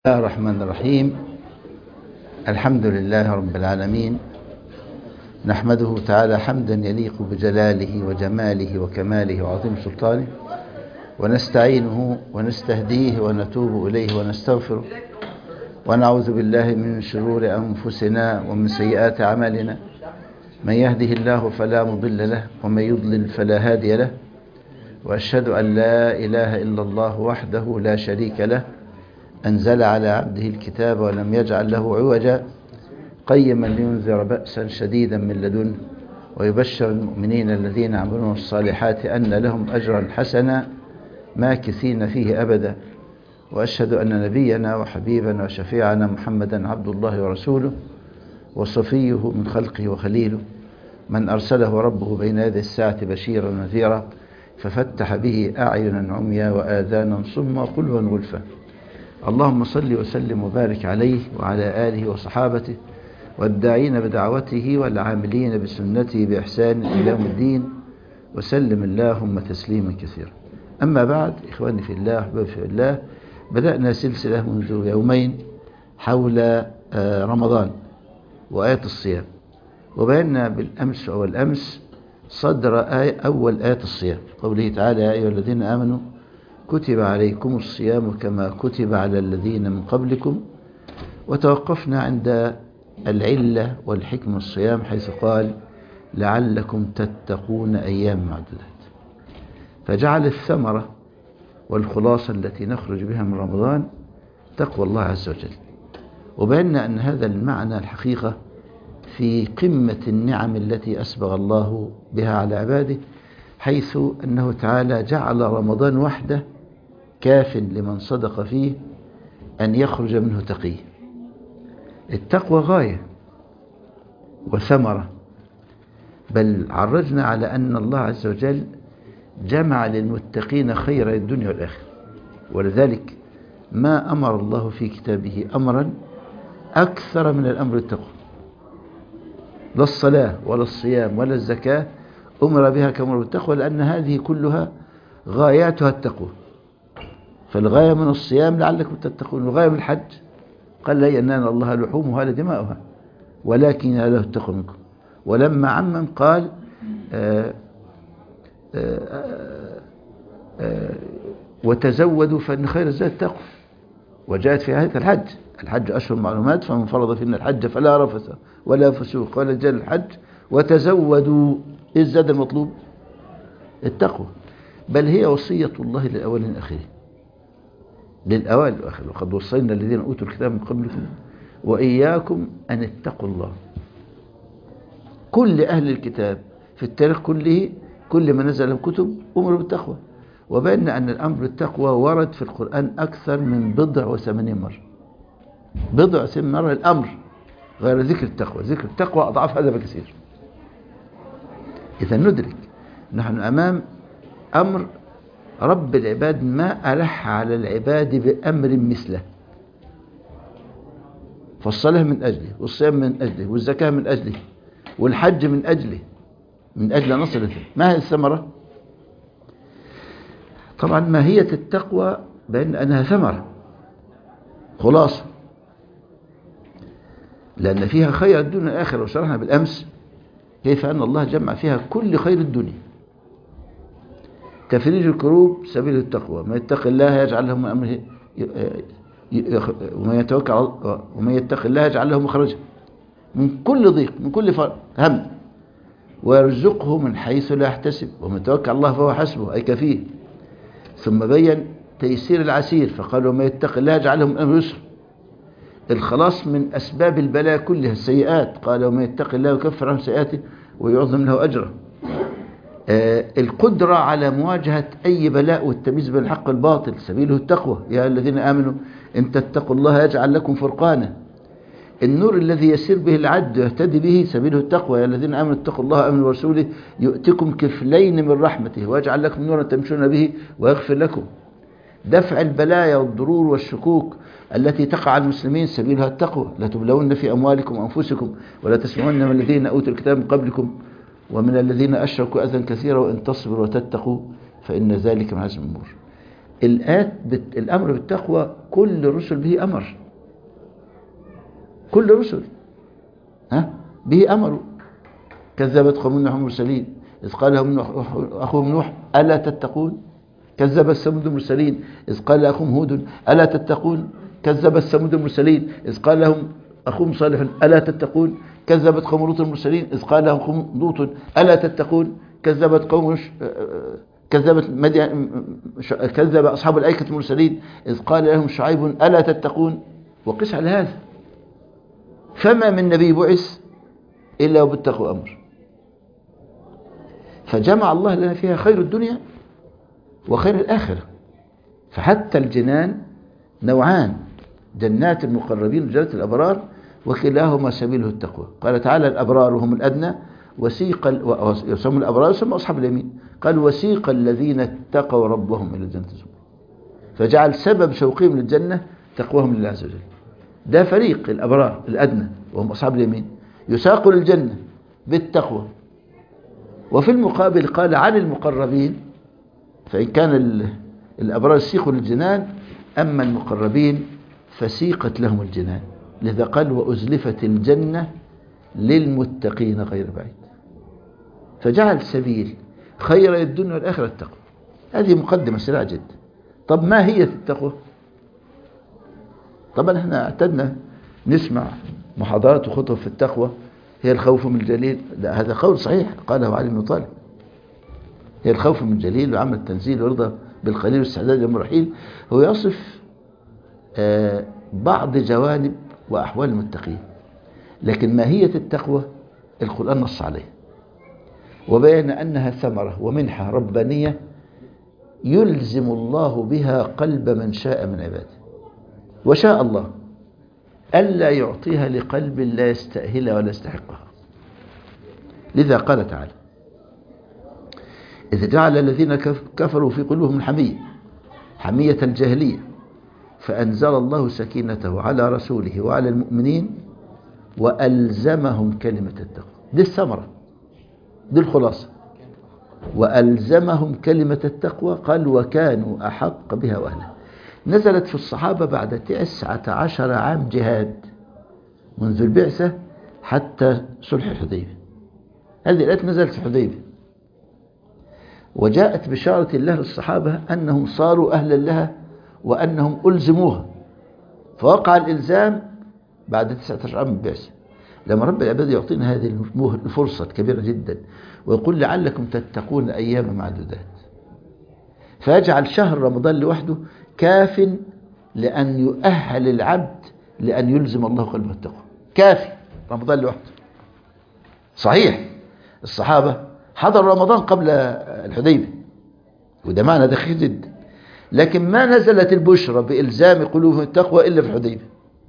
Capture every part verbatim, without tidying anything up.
بسم الله الرحمن الرحيم. الحمد لله رب العالمين، نحمده تعالى حمدا يليق بجلاله وجماله وكماله وعظيم سلطانه، ونستعينه ونستهديه ونتوب إليه ونستغفره، ونعوذ بالله من شرور أنفسنا ومن سيئات أعمالنا. من يهده الله فلا مضل له، ومن يضلل فلا هادي له، وأشهد أن لا إله إلا الله وحده لا شريك له، أنزل على عبده الكتاب ولم يجعل له عوجا، قيما لينذر بأسا شديدا من لدنه، ويبشر المؤمنين الذين يعملون الصالحات أن لهم أجرا حسنا ماكثين فيه أبدا. وأشهد أن نبينا وحبيبنا وشفيعنا محمدا عبد الله ورسوله، وصفيه من خلقه وخليله، من أرسله ربه بين يدي الساعة بشيرا ونذيرا، ففتح به أعينا عميا وآذانا صما قلوا غلفا. اللهم صل وسلم وبارك عليه وعلى آله وصحابته والداعين بدعوته والعاملين بسنته بإحسان إلى يوم الدين، وسلم اللهم تسليما كثيرا. أما بعد، إخواني في الله أحبابي في الله، بدأنا سلسلة منذ يومين حول رمضان وآية الصيام، وبينا بالأمس أو الأمس صدر آية أول آية الصيام، قوله تعالى: يا أيها الذين آمنوا كتب عليكم الصيام كما كتب على الذين من قبلكم. وتوقفنا عند العلة والحكمة الصيام، حيث قال: لعلكم تتقون أيام معدودات. فجعل الثمرة والخلاصة التي نخرج بها من رمضان تقوى الله عز وجل، وبينا أن هذا المعنى الحقيقة في قمة النعم التي أسبغ الله بها على عباده، حيث أنه تعالى جعل رمضان وحده كاف لمن صدق فيه أن يخرج منه تقي. التقوى غاية وثمرة، بل عرجنا على أن الله عز وجل جمع للمتقين خير الدنيا والآخرة، ولذلك ما أمر الله في كتابه أمرا أكثر من الأمر التقوى. لا الصلاة ولا الصيام ولا الزكاة أمر بها كأمر بالتقوى، لأن هذه كلها غاياتها التقوى. فالغاية من الصيام لعلكم تتقون، والغاية من الحج قال: لا ينال الله لحومها ولا دماؤها ولكن يناله التقوى منكم. ولما عمم قال: آآ آآ آآ وتزودوا فإن خير الزاد التقوى. وجاءت في آية الحج: الحج أشهر معلومات، فمن فرض فينا الحج فلا رفث ولا فسوق ولا جدال الحج، وتزودوا. إيه الزاد المطلوب؟ التقوى. بل هي وصية الله للأولين والآخرين، للأوائل والآخرين: وقد وصينا الذين أوتوا الكتاب من قبلكم وإياكم أن اتقوا الله. كل أهل الكتاب في التاريخ كله، كل ما نزل الكتب أمروا بالتقوى. وبين أن الأمر بالتقوى ورد في القرآن أكثر من بضع وثمانين مرة. بضع وثمانين مرة الأمر، غير ذكر التقوى. ذكر التقوى أضعاف هذا بكثير. إذا ندرك نحن أمام أمر رب العباد ما ألح على العباد بأمر مثله. فالصلاة من أجله، والصيام من أجله، والزكاة من أجله، والحج من أجله، من أجل نصر. ما هي الثمرة؟ طبعا ماهية التقوى بأن أنها ثمرة خلاصة، لأن فيها خير الدنيا والآخرة. وشرحنا بالأمس كيف أن الله جمع فيها كل خير الدنيا. تفريج الكروب سبيل التقوى: من يتق الله يجعل له من أمره، ومن يتوكل ومن يتق الله يجعل له مخرجا من كل ضيق، من كل هم، ويرزقه من حيث لا يحتسب، ومن يتوكل على الله فهو حسبه، أي كفيه. ثم بين تيسير العسير فقال: ومن يتق الله يجعل له من أمره يسر. الخلاص من أسباب البلاء كلها السيئات، قال: ومن يتق الله يكفر عنه سيئاته ويعظم له أجره. آه القدرة على مواجهة أي بلاء والتمييز بين الحق والباطل سبيله التقوى: يا الذين آمنوا إن تتقوا الله يجعل لكم فرقانا. النور الذي يسير به العبد يهتدي به سبيله التقوى: يا الذين آمنوا اتقوا الله وآمنوا برسوله يؤتكم كفلين من رحمته ويجعل لكم نورا تمشون به ويغفر لكم. دفع البلايا والضرور والشكوك التي تقع على المسلمين سبيلها التقوى: لا تبلون في أموالكم وأنفسكم ولا تسمعون من الذين أوتوا الكتاب من قبلكم ومن الذين أشركوا أذى كثيرا وإن تصبروا وتتقوا فإن ذلك من عزم الأمور. الآت بت... الأمر بالتقوى كل الرسل به أمر، كل الرسل ها به أمروا. كذبت قوم نوح المرسلين إذ قال لهم أخوهم نوح ألا تتقون. كذب ثمود المرسلين إذ قال لأخوهم هود ألا تتقون. كذب ثمود المرسلين إذ قال لهم أخوهم صالح ألا تتقون. كذبت قوم لوط المرسلين إذ قال لهم أخوهم لوط ألا تتقون. كذبت قوم ش... كذبت مدين كذب أصحاب الأيكة المرسلين إذ قال لهم شعيب ألا تتقون. وقس على هذا، فما من نبي بعث إلا وبالتقوى أمر. فجمع الله لنا فيها خير الدنيا وخير الآخرة. فحتى الجنان نوعان، جنات المقربين وجنات الأبرار، وكلاهما سبيله التقوى. قال تعالى الأبرار هم الأدنى، وسيق يسمى الأبرار يسمى أصحاب اليمين. قال وسيق الذين اتقوا ربهم إلى الجنة زمرا. فجعل سبب شوقهم للجنة تقواهم لله عز وجل. ده فريق الأبرار الأدنى وهم أصحاب اليمين يساقوا للجنة بالتقوى. وفي المقابل قال عن المقربين، فإن كان الأبرار سيقوا للجنان، أما المقربين فسيقت لهم الجنان. لذا قال وأزلفت الجنة للمتقين غير بعيد. فجعل سبيل خير الدنيا والآخرة التقوى. هذه مقدمة سريعة جدا. طب ما هي التقوى؟ طبعا احنا اعتدنا نسمع محاضرات وخطب في التقوى. هي الخوف من الجليل، لا هذا قول صحيح قاله علي بن طالب. هي الخوف من الجليل وعمل التنزيل ورضا بالقليل واستعداد يوم الرحيل. هو يصف آه بعض جوانب وأحوال المتقين، لكن ماهية التقوى القرآن نص عليه وبين أنها ثمرة ومنحة ربانية يلزم الله بها قلب من شاء من عباده. وشاء الله ألا يعطيها لقلب لا يستأهلها ولا يستحقها. لذا قال تعالى إذ جعل الذين كفروا في قلوبهم الحمية حمية الجاهلية فأنزل الله سكينته على رسوله وعلى المؤمنين وألزمهم كلمة التقوى. دي الثمرة، دي الخلاصة. وألزمهم كلمة التقوى. قال وكانوا أحق بها وأهلها. نزلت في الصحابة بعد تسعة عشر عام جهاد منذ البعثة حتى صلح الحديبية. هذه الآيات نزلت في الحديبية، وجاءت بشارة الله للصحابة أنهم صاروا أهلا لها وأنهم ألزموها. فوقع الإلزام بعد تسعة عشر عام البعثة. لما رب العباد يعطينا هذه الفرصة كبيرة جدا ويقول لعلكم تتقون أيام معدودات، فيجعل شهر رمضان لوحده كاف لأن يؤهل العبد لأن يلزم الله قلبه التقوى. كافي رمضان لوحده. صحيح الصحابة حضروا رمضان قبل الحديبية وده معنى دقيق جدا، لكن ما نزلت البشرى بإلزام قلوبهم التقوى إلا في الحديبية.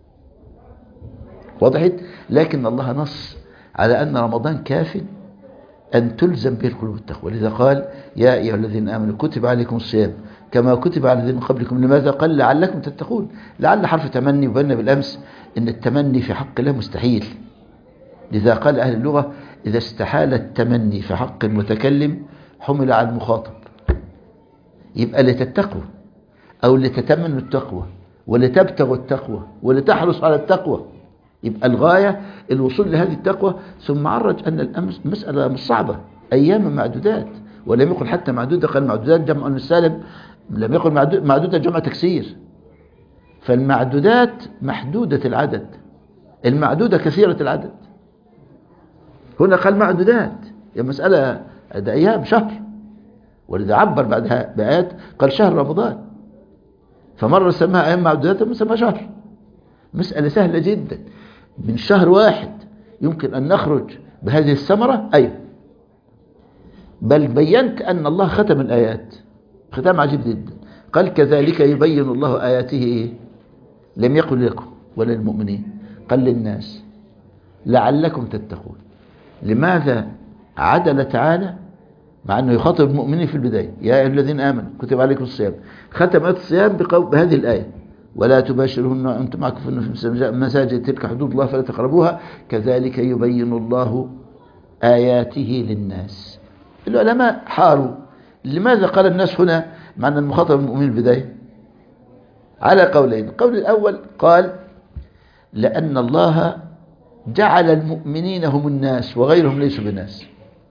وضحت؟ لكن الله نص على أن رمضان كاف أن تلزم به القلوب التقوى. لذا قال يا أيها الذين آمنوا كتب عليكم الصيام كما كتب على الذين من قبلكم. لماذا؟ قال لعلكم تتقون. لعل حرف تمني، وبينا بالأمس أن التمني في حق الله مستحيل. لذا قال أهل اللغة إذا استحال التمني في حق المتكلم حمل على المخاطب. يبقى لتتقوا أو لتتمنوا التقوى ولتبتغوا التقوى ولتحرصوا على التقوى. يبقى الغاية الوصول لهذه التقوى. ثم عرج أن المسألة مش صعبة، أيام معدودات. ولم يقل حتى معدودة، قال معدودات جمع السالم، لم يقل معدودة جمع تكسير. فالمعدودات محدودة العدد، المعدودة كثيرة العدد. هنا قال معدودات، هي مسألة ده أيام شهر. ولذا عبر بعدها بآيات قال شهر رمضان، فمرة سماها أيام معدودات ومسمى شهر. مسألة سهلة جدا، من شهر واحد يمكن أن نخرج بهذه الثمرة. أيوة، بل بينت أن الله ختم الآيات ختام عجيب جدا. قال كذلك يبين الله آياته إيه؟ لم يقل لكم ولا للمؤمنين، قال للناس لعلكم تتقون. لماذا عدل تعالى مع أنه يخاطب المؤمنين في البداية يا أيها الذين آمنوا كتب عليكم الصيام، ختم الصيام بهذه الآية ولا تباشرهن وأنتم معكوفون في المساجد تلك حدود الله فلا تقربوها كذلك يبين الله آياته للناس. العلماء حاروا لماذا قال الناس هنا مع أن المخاطب المؤمن البداية؟ على قولين. القول الأول قال لأن الله جعل المؤمنين هم الناس وغيرهم ليسوا بناس،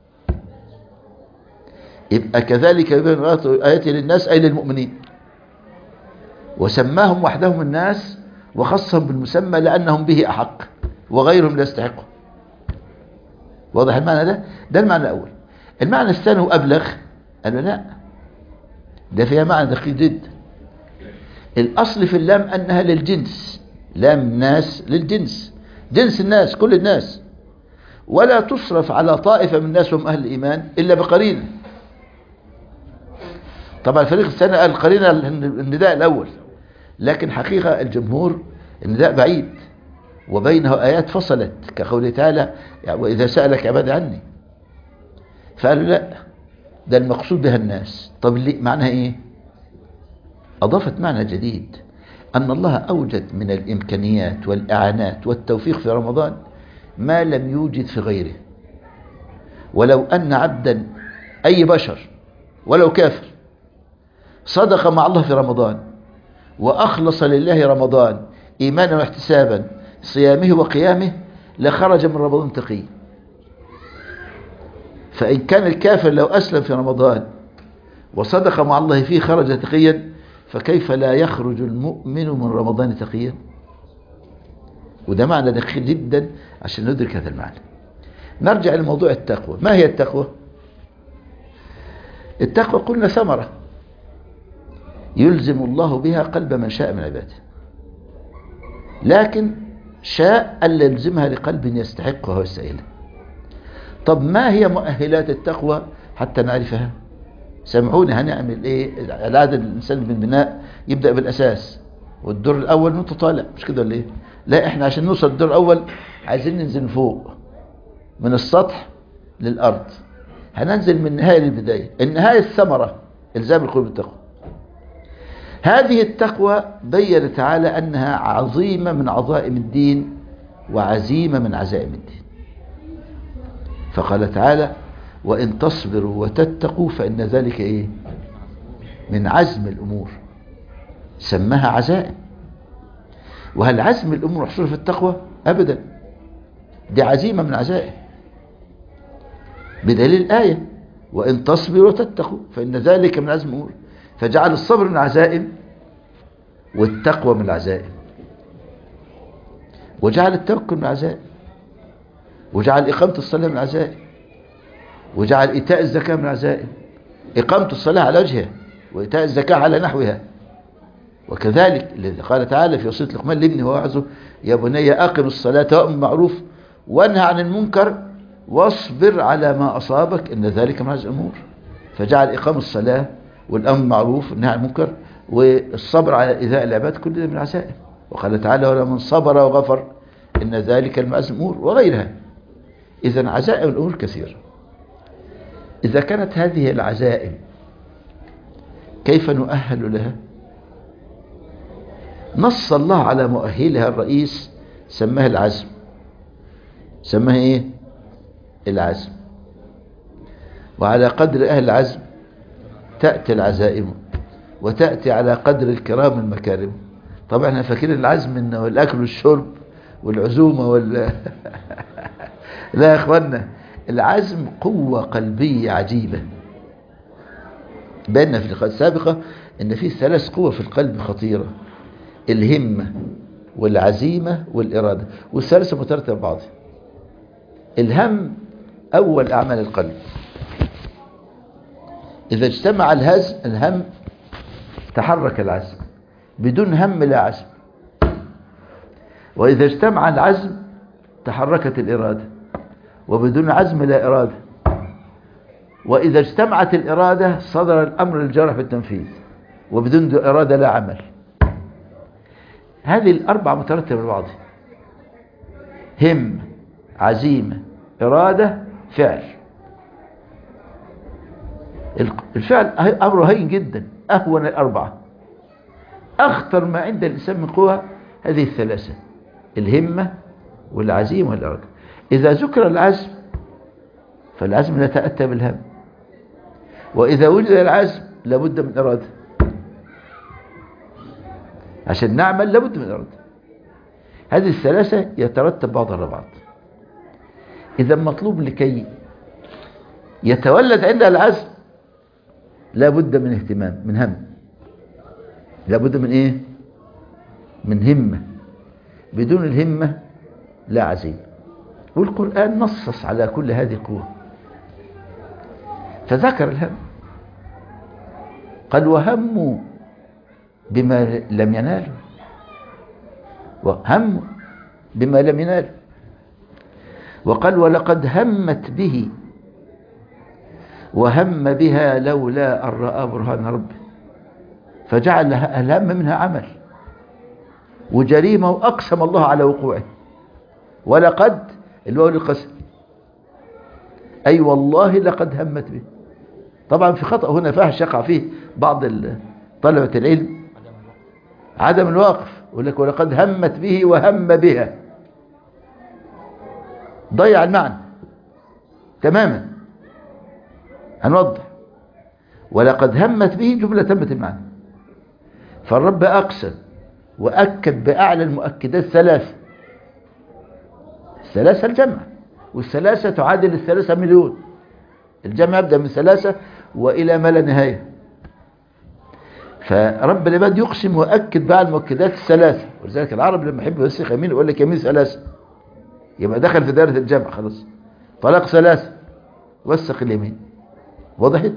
يبقى كذلك يبين آياته للناس أي للمؤمنين، وسماهم وحدهم الناس وخصهم بالمسمى لأنهم به أحق وغيرهم لا يستحقه. واضح المعنى ده؟ ده المعنى الأول. المعنى الثاني هو أبلغ، قالوا لا، ده فيها معنى دقيق جدا. الأصل في اللام أنها للجنس، لام الناس للجنس، جنس الناس كل الناس، ولا تصرف على طائفة من الناس هم أهل الإيمان إلا بقرينة. طبعا الفريق الثاني قال قرينة النداء الأول، لكن حقيقة الجمهور النداء بعيد وبينه آيات فصلت كقوله تعالى وإذا سألك عبادي عني، فقالوا لا، ده المقصود بها الناس. طب اللي معناها إيه؟ أضافت معنى جديد، أن الله أوجد من الإمكانيات والإعانات والتوفيق في رمضان ما لم يوجد في غيره. ولو أن عبدا أي بشر ولو كافر صدق مع الله في رمضان وأخلص لله رمضان إيمانا واحتسابا صيامه وقيامه لخرج من رمضان تقي. فإن كان الكافر لو أسلم في رمضان وصدق مع الله فيه خرج تقيا، فكيف لا يخرج المؤمن من رمضان تقيا؟ وده معنى دقيق جدا عشان ندرك هذا المعنى. نرجع لموضوع التقوى. ما هي التقوى؟ التقوى قلنا ثمرة يلزم الله بها قلب من شاء من عباده، لكن شاء ألا يلزمها لقلب يستحقها ويستاهلها. طب ما هي مؤهلات التقوى حتى نعرفها؟ سامعوني، هنعمل ايه؟ العادة الانسان بالبناء يبدأ بالاساس والدور الاول وانت طالع، مش كده ولا ايه؟ لا، احنا عشان نوصل الدور الاول عايزين ننزل فوق من السطح للارض. هننزل من النهاية للبداية. النهاية الثمرة الزام القلوب بالتقوى. هذه التقوى بين تعالى انها عظيمة من عظائم الدين وعزيمة من عزائم الدين. فقال تعالى وإن تصبروا وتتقوا فإن ذلك إيه؟ من عزم الأمور. سماها عزائم. وهل عزم الأمور محصور في التقوى؟ أبدا، دي عزيمة من عزائم بدليل الآية وإن تصبروا وتتقوا فإن ذلك من عزم الأمور. فجعل الصبر من عزائم والتقوى من العزائم، وجعل التوكل من عزائم، وجعل إقامة الصلاة من عزائم، وجعل إيتاء الزكاة من عزائم. إقامة الصلاة على وجهها وإيتاء الزكاة على نحوها. وكذلك الذي قال تعالى في وصية لقمان لابنه ووعظه يا بني أقم الصلاة وأمر بالمعروف وانهى عن المنكر واصبر على ما أصابك إن ذلك من عزم الأمور. فجعل إقامة الصلاة والأمر بالمعروف والنهي عن المنكر والصبر على إيذاء العباد كل ده من العزائم. وقال تعالى ولمن صبر وغفر إن ذلك من عزم الأمور وغيرها. إذن عزائم الأمور كثيرة. إذا كانت هذه العزائم كيف نؤهل لها؟ نص الله على مؤهلها الرئيس سماه العزم. سماه إيه؟ العزم. وعلى قدر أهل العزم تأتي العزائم، وتأتي على قدر الكرام المكارم. طبعا احنا فاكرين العزم انه الاكل والشرب والعزومة وال لا يا اخوانا، العزم قوة قلبية عجيبة. بينا في اللقاءات السابقة ان في ثلاث قوة في القلب خطيرة: الهمة والعزيمة والإرادة، والثلاثة مترتبة ببعضها. الهم أول أعمال القلب. إذا اجتمع الهز الهم تحرك العزم، بدون هم لا عزم. وإذا اجتمع العزم تحركت الإرادة، وبدون عزم لا إرادة. وإذا اجتمعت الإرادة صدر الأمر للجارح بالتنفيذ، وبدون إرادة لا عمل. هذه الأربعة مترتبة لبعضها: هم، عزيمة، إرادة، فعل. الفعل أمره هين جدا، أهون الأربعة. أخطر ما عند الإنسان من قوة هذه الثلاثة: الهمة والعزيمة والإرادة. إذا ذكر العزم فالعزم لا يتأتى بالهم، وإذا وجد العزم لابد من إرادة، عشان نعمل لابد من إرادة. هذه الثلاثة يترتب بعضها على بعض. إذا مطلوب لكي يتولد عندها العزم لابد من اهتمام، من هم، لابد من إيه؟ من همة. بدون الهمة لا عزيمة. والقرآن نصص على كل هذه القوة، فذكر الهم، قال وهموا بما لم ينالوا، وهموا بما لم ينالوا. وقال ولقد همت به وهم بها لولا أن رأى برهان ربه، فجعل الهم منها عمل وجريمة، وأقسم الله على وقوعه. ولقد الواو للقسم، أي والله لقد همت به. طبعا في خطأ هنا فاحش يقع فيه بعض طلبة العلم، عدم الواقف، يقول لك ولقد همت به وهم بها، ضيع المعنى تماما. هنوضح. ولقد همت به جملة تمت المعنى. فالرب أقسم وأكد بأعلى المؤكدات ثلاثة، الثلاثة الجمع، والثلاثة تعادل الثلاثة مليون. الجمع يبدأ من ثلاثة وإلى ما لا نهاية. فرب العباد يقسم وأكد بأعلى المؤكدات الثلاثة. ولذلك العرب لما يحب يوسخ يمين يقول لك يمين ثلاثة، يبقى دخل في دائرة الجمع خلاص. طلاق ثلاثة، وسخ اليمين. وضحت؟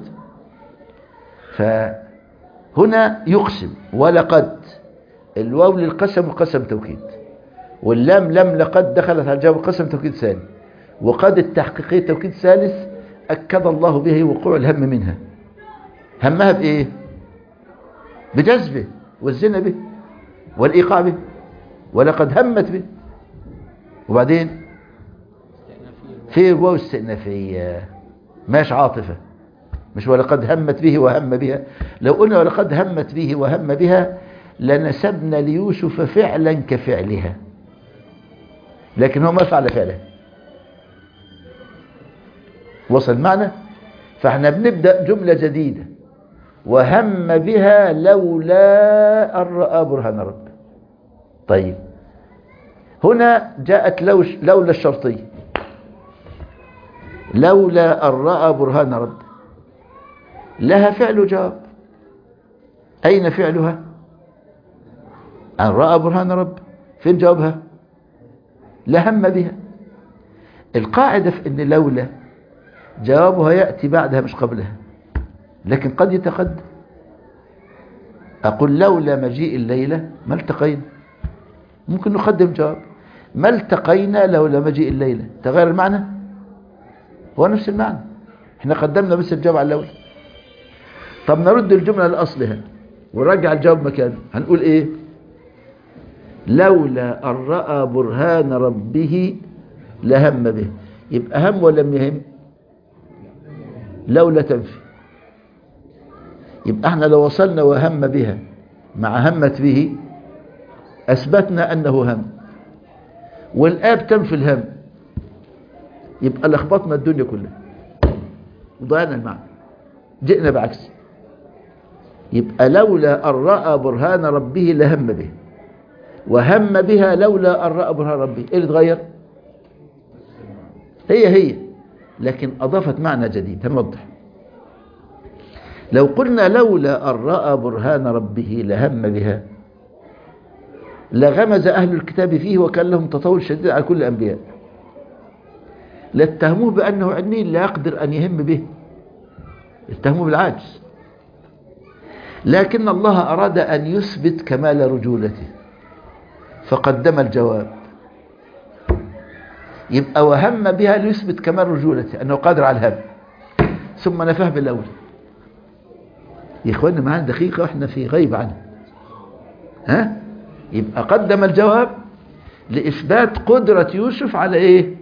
فهنا يقسم ولقد، الواو للقسم والقسم توكيد، واللام لم لقد دخلت على الجواب القسم توكيد ثاني، وقد التحقيقية توكيد ثالث أكد الله به وقوع الهم منها. همها بإيه؟ بجذبه والزنا به والإيقاع به. ولقد همت به. وبعدين في واو استئنافية، ماش عاطفة، مش ولقد همت به وهم بها. لو قلنا ولقد همت به وهم بها لنسبنا ليوسف فعلا كفعلها، لكن هو ما فعل فعله. وصل معنا؟ فاحنا بنبدأ جملة جديدة، وهم بها لولا أن رأى برهان ربه. طيب هنا جاءت لولا الشرطية، لولا أن رأى برهان ربه، لها فعل جواب. أين فعلها؟ أن رأى برهان ربه. فين جوابها؟ لهم بها. القاعدة في أن لولا جوابها يأتي بعدها مش قبلها، لكن قد يتقدم. أقول لولا مجيء الليلة ما التقينا، ممكن نقدم جواب ما التقينا لولا مجيء الليلة، تغير المعنى؟ هو نفس المعنى، احنا قدمنا بس الجواب على لولا. طب نرد الجملة لأصلها ونرجع الجواب مكانه، هنقول ايه؟ لولا أن رأى برهان ربه لهم به. يبقى هم ولم يهم؟ لولا تنفي. يبقى احنا لو وصلنا وهم بها مع همت به أثبتنا أنه هم، والآب تنفي الهم، يبقى لخبطنا الدنيا كلها وضيعنا المعنى، جئنا بعكس. يبقى لولا أن رأى برهان ربه لهم به، وهم بها لولا أن رأى برهان ربه. ايه اللي اتغير؟ هي هي، لكن أضافت معنى جديد. هنوضح. لو قلنا لولا أن رأى برهان ربه لهم بها لغمز أهل الكتاب فيه وكان لهم تطاول شديد على كل الأنبياء، لاتهموه بأنه عنين لا يقدر أن يهم به، اتهموه بالعاجز. لكن الله أراد أن يثبت كمال رجولته فقدم الجواب. يبقى وهم بها ليثبت كمال رجولته أنه قادر على الهم، ثم نفاه بالأول. يا إخواننا معانا دقيقة وإحنا في غيب عنها. ها؟ يبقى قدم الجواب لإثبات قدرة يوسف على إيه؟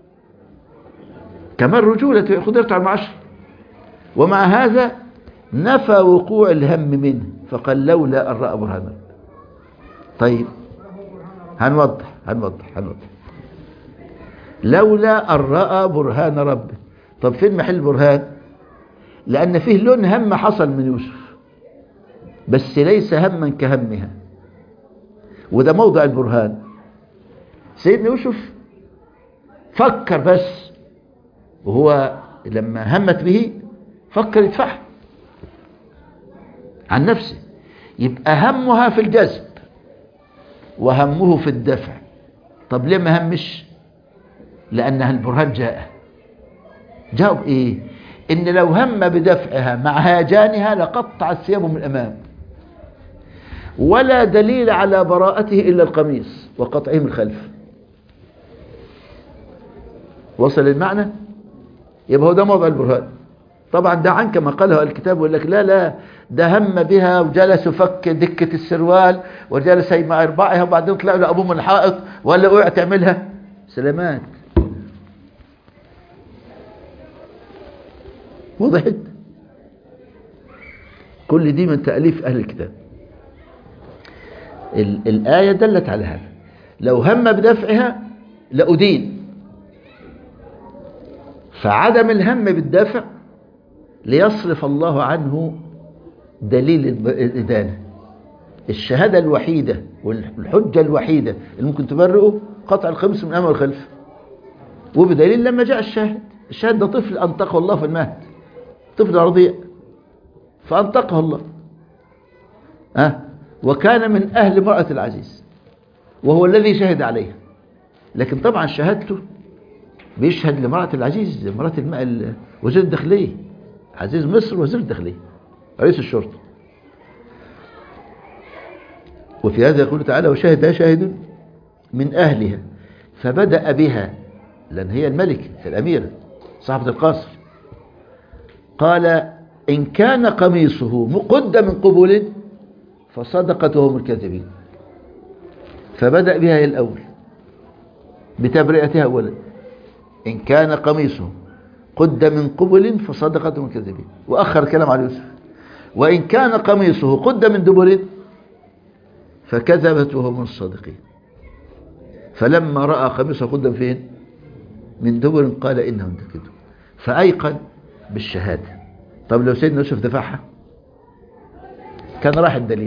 كمال رجولته، قدرته على المعاشرة. ومع هذا نفى وقوع الهم منه فقال لولا أن رأى برهان ربه. طيب هنوضح هنوضح هنوضح لولا أن رأى برهان ربه. طب فين محل برهان؟ لأن فيه لون هم حصل من يوسف، بس ليس هما كهمها، وده موضع البرهان. سيدنا يوسف فكر بس، وهو لما همت به فكر يدفعها عن نفسه، يبقى همها في الجذب وهمه في الدفع. طب ليه ما همش؟ لأنها البرهان جاء جاء بإيه؟ إن لو هم بدفعها مع هيجانها لقطع ثيابه من الأمام، ولا دليل على براءته إلا القميص وقطعه من الخلف. وصل المعنى؟ يبقى هو ده موضع البرهان. طبعا ده عن كما قاله الكتاب، يقول لك لا لا ده هم بها وجلس فك دكة السروال وجلس مع إرباعها وبعدين طلع له أبوه من الحائط ولا وقع تعملها سلامات. وضحت؟ كل دي من تأليف أهل الكتاب. الآية دلت على هذا. لو هم بدفعها لأدين، فعدم الهم بالدفع ليصرف الله عنه دليل الإدانة. الشهادة الوحيدة والحجة الوحيدة اللي ممكن تبرئه قطع الخمس من الأمام والخلف، وبدليل لما جاء الشاهد. الشاهد ده طفل أنطقه الله في المهد، طفل رضيع فأنطقه الله، أه؟ وكان من أهل امرأة العزيز وهو الذي شهد عليها. لكن طبعا شهادته بيشهد لامرأة العزيز، امرأة الماء وزير الداخلية، عزيز مصر وزير الداخلية رئيس الشرطة. وفي هذا يقول تعالى وشهد شاهد من أهلها فبدأ بها، لأن هي الملكة الأميرة صاحبة القصر، قال إن كان قميصه مقد من قبل فصدقت وهم الكاذبين. فبدأ بها هي الأول بتبرئتها أولا. إن كان قميصه قد من قبل فصدقت وهم الكاذبين، وأخر الكلام على يوسف. وإن كان قميصه قد من دبر فكذبت وهم الصادقين. فلما رأى قميصه قد فين من دبر قال إنهم كذبوا، فأيقن بالشهادة. طب لو سيدنا يوسف دفعها كان راح الدليل،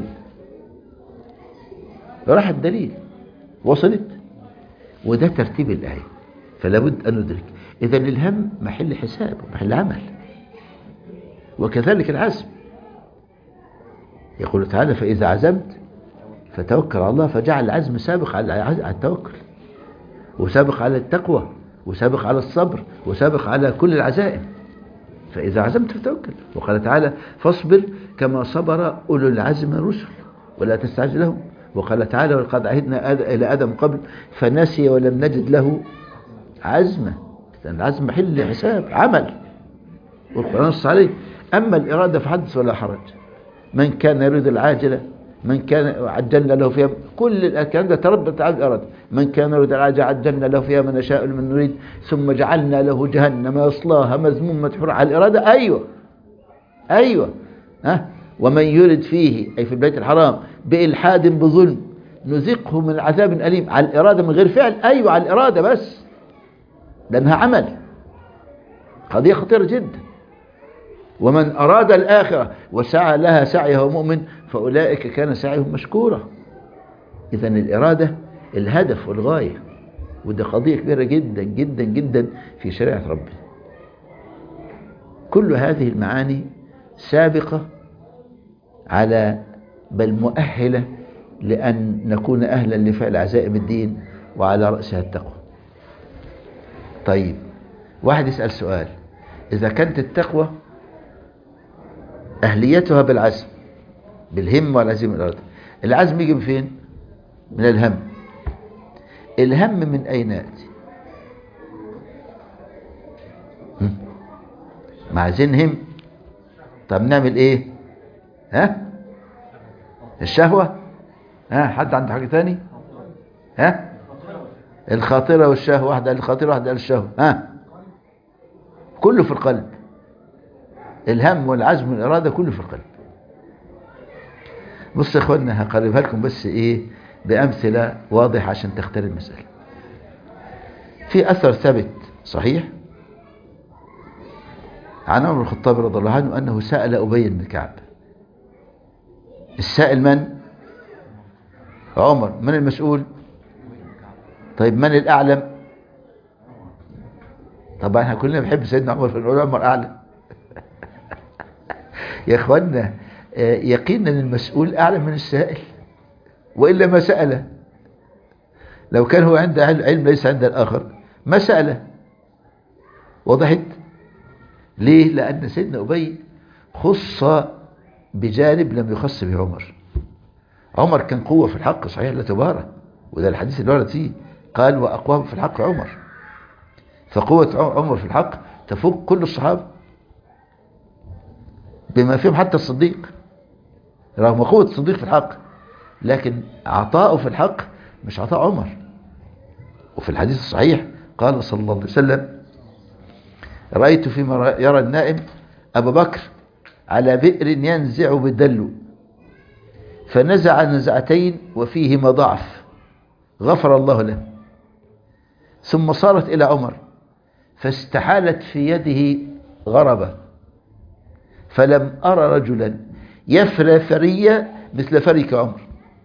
راح الدليل. وصلت؟ وده ترتيب الآية، فلا بد أن ندرك. إذن الهم محل حساب ومحل عمل، وكذلك العزم. يقول تعالى فإذا عزمت فتوكل على الله، فجعل العزم سابق على التوكل، وسابق على التقوى، وسابق على الصبر، وسابق على كل العزائم. فإذا عزمت فتوكل. وقال تعالى فاصبر كما صبر أولو العزم الرسل ولا تستعجل لهم. وقال تعالى ولقد عهدنا إلى آدم قبل فنسي ولم نجد له عزمة. العزم محل حساب عمل، والقرآن نص عليه. أما الإرادة فحدث ولا حرج. من كان يريد العاجلة من كان عجلنا له فيها، كل الكلام ده تربط على الإرادة. من كان يريد العاجلة عجلنا له فيها من نشاء لمن نريد ثم جعلنا له جهنم يصلاها مذموما مدحورا. على الإرادة أيوة أيوة ها. ومن يرد فيه أي في البيت الحرام بإلحاد بظلم نذقه من عذاب أليم. على الإرادة من غير فعل، أيوة على الإرادة بس، لأنها عمل، قضية خطيرة جدا. ومن أراد الآخرة وسعى لها سعيه مؤمن فأولئك كان سعيهم مشكورا. إذن الإرادة الهدف والغاية، وده قضية كبيرة جدا جدا جدا في شريعة ربنا. كل هذه المعاني سابقة على بل مؤهلة لأن نكون أهلا لفعل عزائم الدين وعلى رأسها التقوى. طيب واحد يسأل سؤال، إذا كانت التقوى أهليتها بالعزم بالهم والعزيمة والإرادة، العزم يجي من فين؟ من الهم. الهم من أين يأتي؟ مع زين هم. طب نعمل إيه؟ ها؟ الشهوة؟ ها؟ حد عنده حاجة تاني؟ ها؟ الخاطرة والشهوة، واحدة الخاطرة واحدة الشهوة. ها؟ كله في القلب. الهم والعزم والإرادة كله في القلب. بص يا اخوانا هقربها لكم بس ايه بأمثلة واضحة عشان تختار المسألة. في أثر ثابت صحيح عن عمر بن الخطاب رضي الله عنه أنه سأل أبي بن كعب. السائل من؟ عمر. من المسؤول؟ طيب من الأعلم؟ طبعا احنا كلنا بنحب سيدنا عمر، فنقول عمر أعلم. يا إخوانا يقينا المسؤول أعلم من السائل، وإلا ما سأله. لو كان هو عنده علم ليس عند الآخر ما سأله. وضحت؟ ليه؟ لأن سيدنا أبي خص بجانب لم يخص به عمر. عمر كان قوة في الحق صحيح لا تبارى، وده الحديث اللي ورد فيه قال وأقوام في الحق عمر. فقوة عمر في الحق تفوق كل الصحابة بما فيهم حتى الصديق، رغم قوة الصديق في الحق، لكن عطاؤه في الحق مش عطاء عمر. وفي الحديث الصحيح قال صلى الله عليه وسلم رأيت فيما يرى النائم أبا بكر على بئر ينزع بالدلو، فنزع نزعتين وفيهما ضعف غفر الله له، ثم صارت إلى عمر فاستحالت في يده غربة، فلم أرى رجلا يفرى فرية مثل فريك عمر.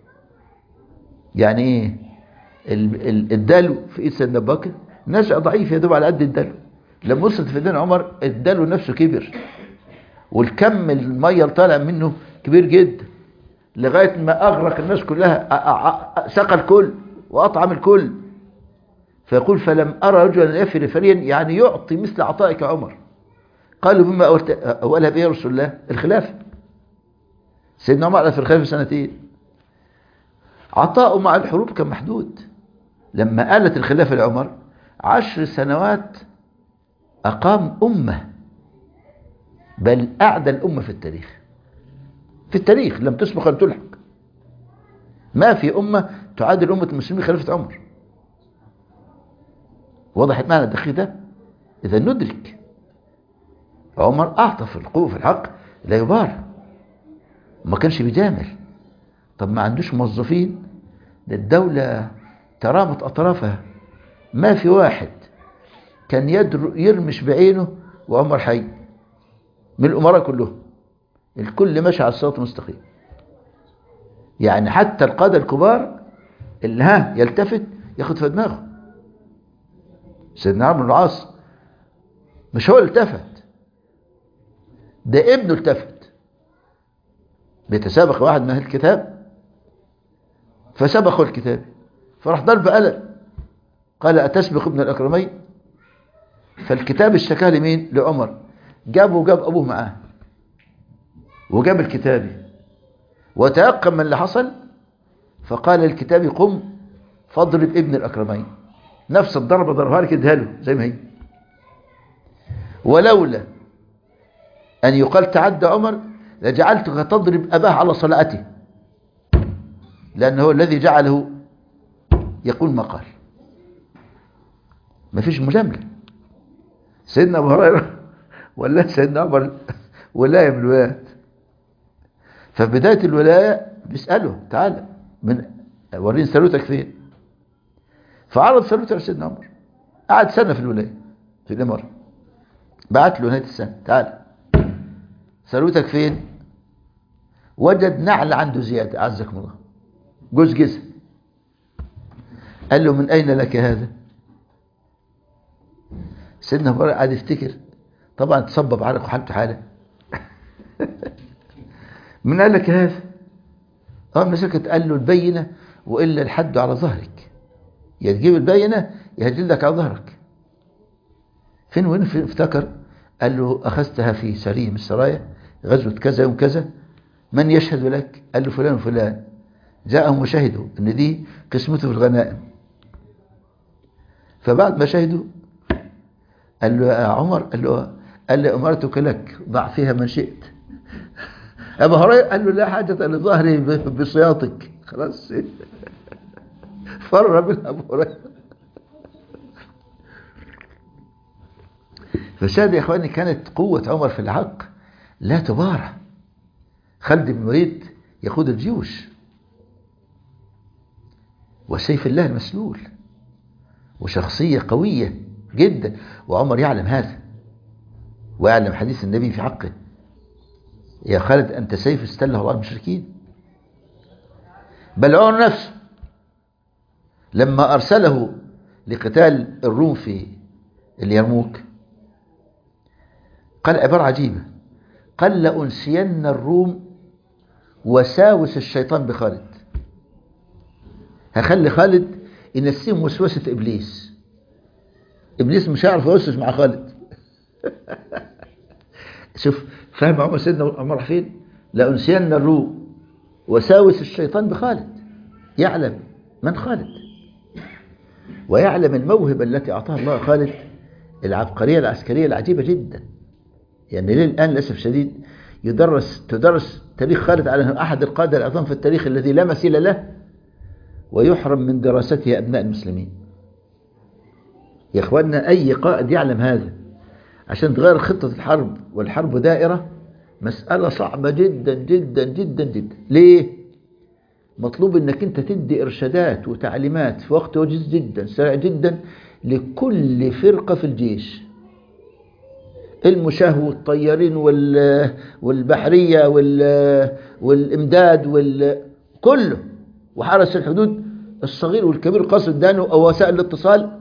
يعني ايه؟ الدلو في ايد سيدنا ابو بكر نشأ ضعيف يدوب على قد الدلو، لما وصلت في ايدين عمر الدلو نفسه كبر، والكم الميه اللي طالع منه كبير جدا، لغايه ما اغرق الناس كلها، سقى الكل واطعم الكل. فيقول فلم ارى رجلا يفري فريا، يعني يعطي مثل عطائك عمر. قالوا بما اولها بايه يا رسول الله؟ الخلافه. سيدنا عمر في الخلافه سنتين، عطاؤه مع الحروب كان محدود. لما آلت الخلافة لعمر عشر سنوات أقام أمة، بل أعدى الأمة في التاريخ. في التاريخ لم تسبق أن تلحق. ما في أمة تعادل أمة المسلمين خلافة عمر. وضحت معنا الدقيق ده؟ إذا ندرك عمر أعطى في القوة في الحق لا يبار، ما كانش بيجامل. طب ما عندوش موظفين؟ ده الدولة ترامت أطرافها، ما في واحد كان يرمش بعينه وعمر حي من الأمراء كلهم. الكل ماشي على الصراط المستقيم. يعني حتى القادة الكبار اللي ها يلتفت ياخد في دماغه. سيدنا عمرو بن العاص مش هو اللي التفت، ده ابنه التفت. بيتسابق واحد من أهل الكتاب فسبقوا الكتاب، فراح ضرب قلم قال أتسبق ابن الأكرمين؟ فالكتاب اشتكاه لمين؟ لعمر. جابه وجاب أبوه معاه وجاب الكتابي وتيقن من اللي حصل، فقال للكتابي قم فاضرب ابن الأكرمين. نفس الضربة ضربها لك اديها له زي ما هي. ولولا أن يقال تعدى عمر لجعلتك تضرب أباه على صلاته، لأنه هو الذي جعله يقول ما قال. ما فيش مجاملة. سيدنا أبو هريرة ولا سيدنا عمر ولاية من الولايات، ففي بداية الولاية بيسأله تعالى من وريني ثروتك فين؟ فعرض ثروته على سيدنا عمر. قعد سنة في الولاية في الإمارة، بعت له نهاية السنة تعالى ثروتك فين؟ وجد نعل عنده زيادة أعزكم الله، جوز جزء. قال له من أين لك هذا؟ سيدنا أبو هريرة قعد يفتكر، طبعا تصبب عرق وحالته حاله. من قال لك هذا؟ اه مسكت قال له البينة وإلا الحد على ظهرك، يا تجيب البينة يا هجلدك على ظهرك. فين وين افتكر؟ قال له أخذتها في سرية من السرايا غزوة كذا يوم كذا، من يشهد لك؟ قال له فلان وفلان، جاءهم وشهدوا ان دي قسمته في الغنائم. فبعد ما شهدوا قال له يا عمر، قال له قال له أمرتك لك ضع فيها من شئت. أبو هريرة قال له لا حاجة لظهري بصياطك، خلاص فر من أبو هريرة. فالشاهد يا إخواني كانت قوة عمر في الحق لا تبارى. خالد بن الوليد يقود الجيوش وسيف الله المسلول، وشخصية قوية جدا، وعمر يعلم هذا. ويعلم حديث النبي في حقه: يا خالد أنت سيف استله الله المشركين. بل عمر نفسه لما أرسله لقتال الروم في اليرموك قال عبارة عجيبة، قال: لأنسين الروم وساوس الشيطان بخالد. هخلي خالد ينسيهم وسوسة إبليس. إبليس مش هيعرف يوسوس مع خالد. شوف فهم عمر سيدنا عمر راح فين؟ لأنسين الروم وساوس الشيطان بخالد. يعلم من خالد، ويعلم الموهبة التي أعطاها الله خالد، العبقرية العسكرية العجيبة جدا. يعني ليه الآن للأسف شديد يدرس تدرس تاريخ خالد على أنه أحد القادة العظام في التاريخ الذي لا مثيل له، ويحرم من دراسته أبناء المسلمين. يا إخواننا أي قائد يعلم هذا عشان تغير خطة الحرب، والحرب دائرة، مسألة صعبة جدا جدا جدا جدا. ليه؟ مطلوب انك انت تدي ارشادات وتعليمات في وقت وجيز جدا سريع جدا لكل فرقة في الجيش، المشاة والطيارين والبحرية والامداد كله، وحرس الحدود الصغير والكبير، قاصد دانه او وسائل الاتصال.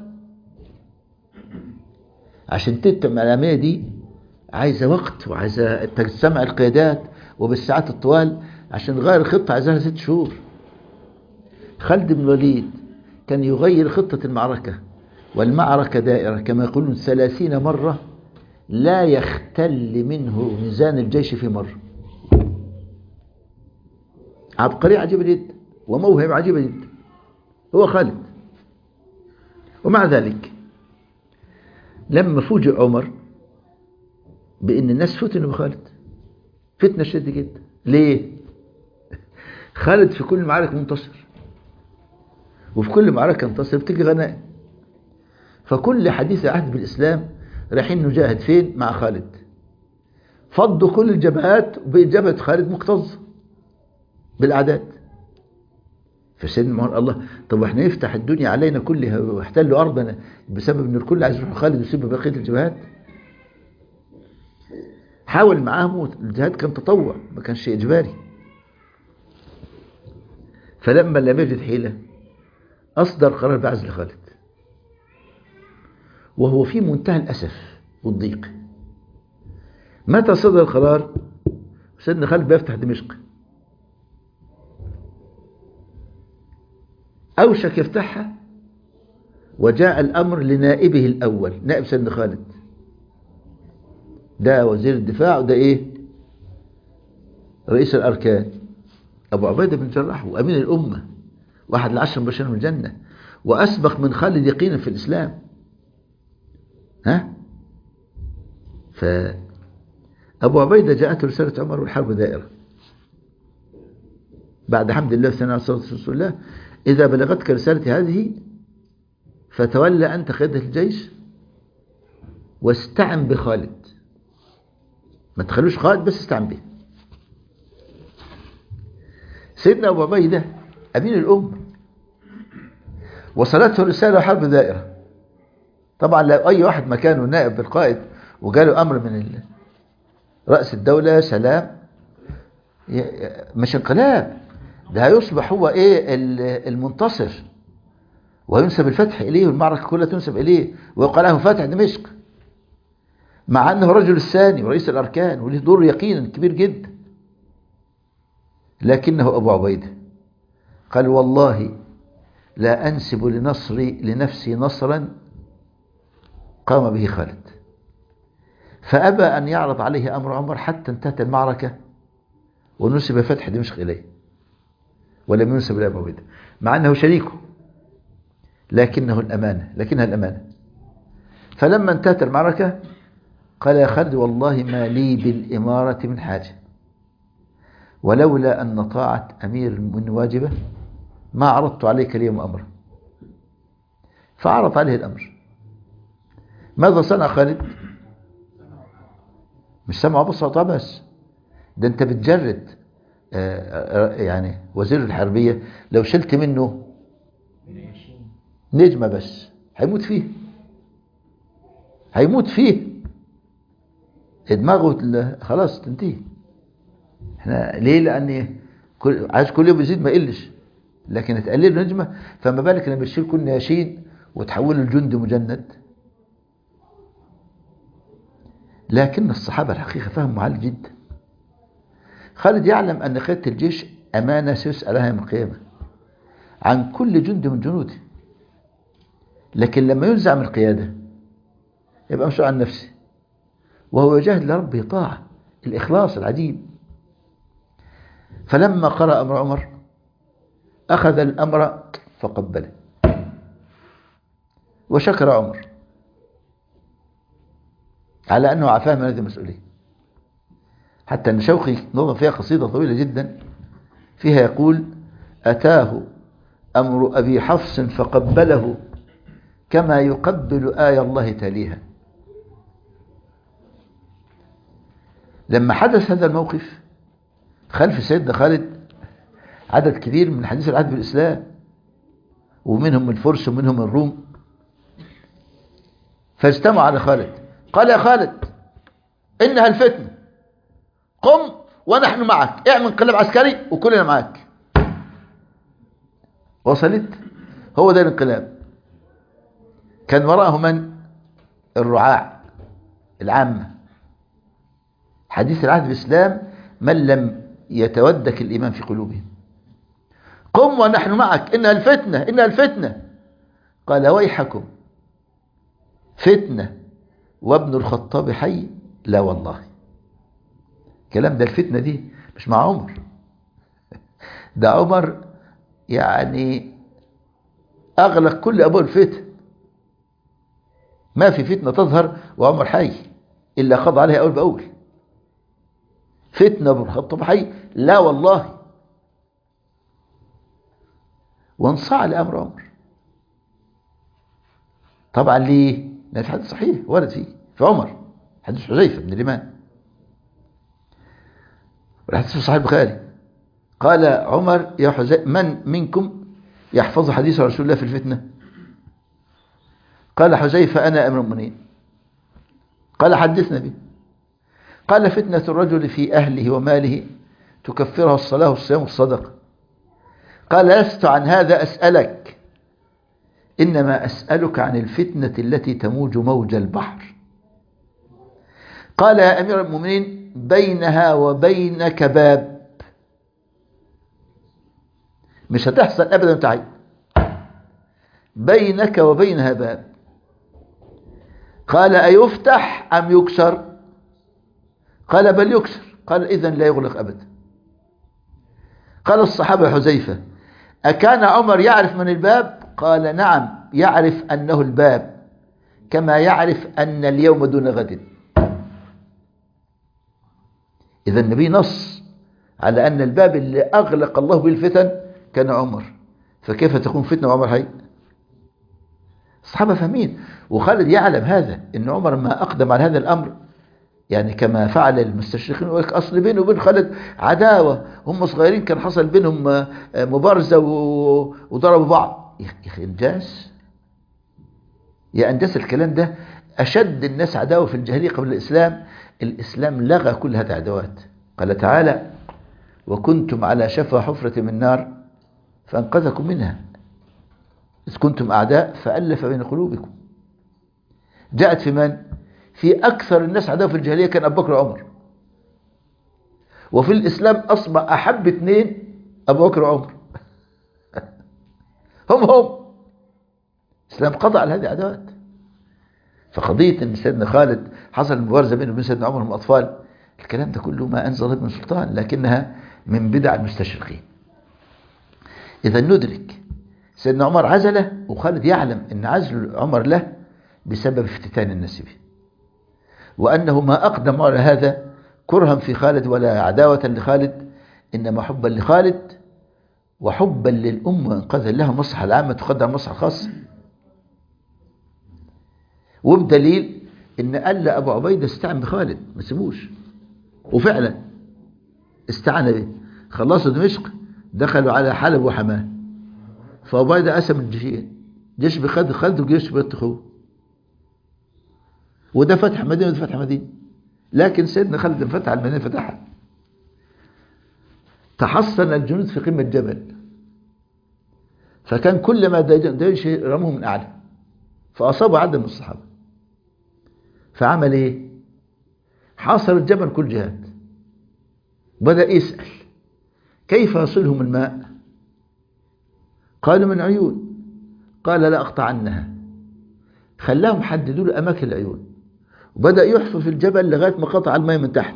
عشان تتم العملية دي عايزة وقت، وعايزة تجمع القيادات وبالساعات الطوال. عشان تغير الخطة عايزها ست شهور. خالد بن الوليد كان يغير خطة المعركة، والمعركة دائرة كما يقولون ثلاثين مرة، لا يختل منه ميزان الجيش في مرة. عبقرية عجيبة جدا وموهبة عجيبة جدا هو خالد. ومع ذلك لما فوجئ عمر بأن الناس فتنوا بخالد فتنة شديدة جدا. ليه؟ خالد في كل المعارك منتصر، وفي كل معركة انتصر بتيجي غنائم. فكل حديث عهد بالإسلام رايحين نجاهد فين؟ مع خالد. فضوا كل الجبهات وبقت جبهة خالد مكتظة بالأعداد. فسيدنا عمر الله، طب احنا نفتح الدنيا علينا كلها واحتلوا أرضنا بسبب ان الكل عايز يروح خالد ويسيب بقية الجبهات؟ حاول معاهم، الجهاد كان تطوع ما كانش إجباري. فلما لم يجد حيلة أصدر قرار بعزل خالد، وهو في منتهى الأسف والضيق. متى صدر القرار؟ سيدنا خالد بيفتح دمشق، أوشك يفتحها، وجاء الأمر لنائبه الأول، نائب سيدنا خالد، ده وزير الدفاع وده إيه؟ رئيس الأركان، أبو عبيدة بن جراح، وأمين الأمة، واحد العشر مبشرين من الجنة، وأسبق من خالد يقينا في الإسلام. ها؟ فأبو عبيدة جاءته رسالة عمر والحرب دائرة. بعد حمد الله والثناء على رسول الله: إذا بلغتك رسالتي هذه فتولى أنت قيادة الجيش واستعن بخالد. ما تخلوش خالد بس استعن به. سيدنا أبو عبيدة أمين الأمة، وصلته رسالة حرب دائرة. طبعا لو أي واحد مكانه نائب بالقائد وجاله أمر من رأس الدولة سلام، مش انقلاب، ده هيصبح هو إيه المنتصر، وينسب الفتح إليه، والمعركة كلها تنسب إليه، ويقال له فاتح دمشق، مع أنه رجل الثاني ورئيس الأركان وله دور يقينا كبير جدا. لكنه أبو عبيدة قال: والله لا أنسب لنصري لنفسي نصرا قام به خالد. فأبى أن يعرض عليه أمر عمر حتى انتهت المعركة ونسب فتح دمشق إليه، ولم ينسب إلى أبو عبيدة، مع أنه شريكه، لكنه الأمانة لكنها الأمانة. فلما انتهت المعركة قال: يا خالد والله ما لي بالإمارة من حاجة، ولولا أن طاعة أمير من واجبه ما عرضت عليك اليوم أمرا. فعرض عليه الأمر. ماذا صنع خالد؟ مش سمع بصوت بس، ده انت بتجرد يعني وزير الحربية لو شلت منه نجمة بس هيموت فيه هيموت فيه دماغه خلاص تنتهي. احنا ليه؟ لان كل عايز كل يوم يزيد ما يقلش، لكن تقلل نجمه، فما بالك لما تشيل كل ناشين وتحوله لجندي مجند. لكن الصحابه الحقيقه فهموا عالي جدا. خالد يعلم ان قياده الجيش امانه سيسال عنها يوم القيامه عن كل جندي من جنوده، لكن لما ينزع من القياده يبقى مسؤول عن نفسه، وهو يجاهد لربه طاعه، الاخلاص العجيب. فلما قرأ أمر عمر أخذ الأمر فقبله وشكر عمر على أنه عفاه من هذه المسؤولية. حتى أن شوقي نظم فيها قصيدة طويلة جدا فيها يقول: أتاه أمر أبي حفص فقبله كما يقبل آية الله تاليها. لما حدث هذا الموقف خلف سيدنا خالد عدد كبير من حديث العهد بالإسلام، ومنهم الفرس ومنهم الروم، فاجتمعوا على خالد. قال: يا خالد إنها الفتنة، قم ونحن معك، اعمل انقلاب عسكري وكلنا معك. وصلت؟ هو ده الانقلاب. كان وراءه من؟ الرعاع العامة. حديث العهد بالإسلام من لم يتودك الإيمان في قلوبهم. قم ونحن معك، إنها الفتنة، إنها الفتنة. قال: ويحكم، فتنة وابن الخطاب حي؟ لا والله. كلام ده الفتنة دي مش مع عمر، ده عمر يعني أغلق كل أبواب الفتن، ما في فتنة تظهر وعمر حي إلا خضع عليها أول بأول. فتنة ابن الخطاب حي؟ لا والله. وانصاع لأمر عمر. طبعا ليه؟ لأن في حديث صحيح ورد فيه في عمر، حديث حذيفة بن اليمان، والحديث في صحيح البخاري. قال عمر: يا حذيفة من منكم يحفظ حديث رسول الله في الفتنة؟ قال حذيفة: أنا أمير المؤمنين. قال: حدثنا به. قال: فتنة الرجل في أهله وماله تكفرها الصلاة والصيام والصدقة. قال: لست عن هذا أسألك، إنما أسألك عن الفتنة التي تموج موج البحر. قال: يا أمير المؤمنين بينها وبينك باب، مش هتحصل أبدا تعيد، بينك وبينها باب. قال: أيفتح أم يكسر؟ قال: بل يكسر. قال: إذن لا يغلق أبدا. قال الصحابة: حذيفة أكان عمر يعرف من الباب؟ قال: نعم، يعرف أنه الباب كما يعرف أن اليوم دون غد. إذا النبي نص على أن الباب اللي أغلق الله به الفتن كان عمر، فكيف تكون فتنة وعمر حي؟ الصحابة فاهمين، وخالد يعلم هذا، أن عمر ما أقدم على هذا الأمر، يعني كما فعل المستشرقين يقول لك أصل بينه وبين خالد عداوة، هم صغيرين كان حصل بينهم مبارزة وضربوا بعض. يا أخي إنجاز، يا أنجاز الكلام ده. أشد الناس عداوة في الجاهلية قبل الإسلام، الإسلام لغى كل هذه العداوات. قال تعالى: وكنتم على شفا حفرة من نار فأنقذكم منها إذ كنتم أعداء فألف بين قلوبكم. جاءت في من؟ في أكثر الناس عداوة في الجاهلية كان أبو بكر وعمر، وفي الإسلام أصبح أحب اثنين أبو بكر وعمر هم هم الإسلام قضى على هذه العداوات. فقضية أن سيدنا خالد حصل المبارزة بينه وبين سيدنا عمر هم أطفال، الكلام ده كله ما أنزل ابن سلطان، لكنها من بدع المستشرقين. إذا ندرك سيدنا عمر عزله، وخالد يعلم أن عزل عمر له بسبب افتتان الناس به، وأنه ما أقدم على هذا كرها في خالد ولا عداوة لخالد، إنما حبا لخالد وحبا للأمة وإنقاذا لها المصلحة العامة تقدر المصلحة الخاصة. وبدليل إن قال أبو عبيدة استعن بخالد ما سيبوش، وفعلا استعان به. خلصوا دمشق دخلوا على حلب وحماه، فأبو عبيدة قسم الجيشين، جيش بخالد خالد وجيش بيت أخوه، وده فتح مدينة وده فتح مدينة. لكن سيدنا خالد فتح المدينة فتحها. تحصن الجنود في قمة جبل، فكان كل ما دايش رموه من أعلى، فأصابوا عدد من الصحابة. فعمل إيه؟ حاصر الجبل كل جهات، بدأ يسأل كيف يصلهم الماء؟ قالوا من عيون. قال لا أقطعنها. خلاهم حددوا له أماكن العيون، وبدأ يحفر في الجبل لغاية ما قطع الماء من تحت.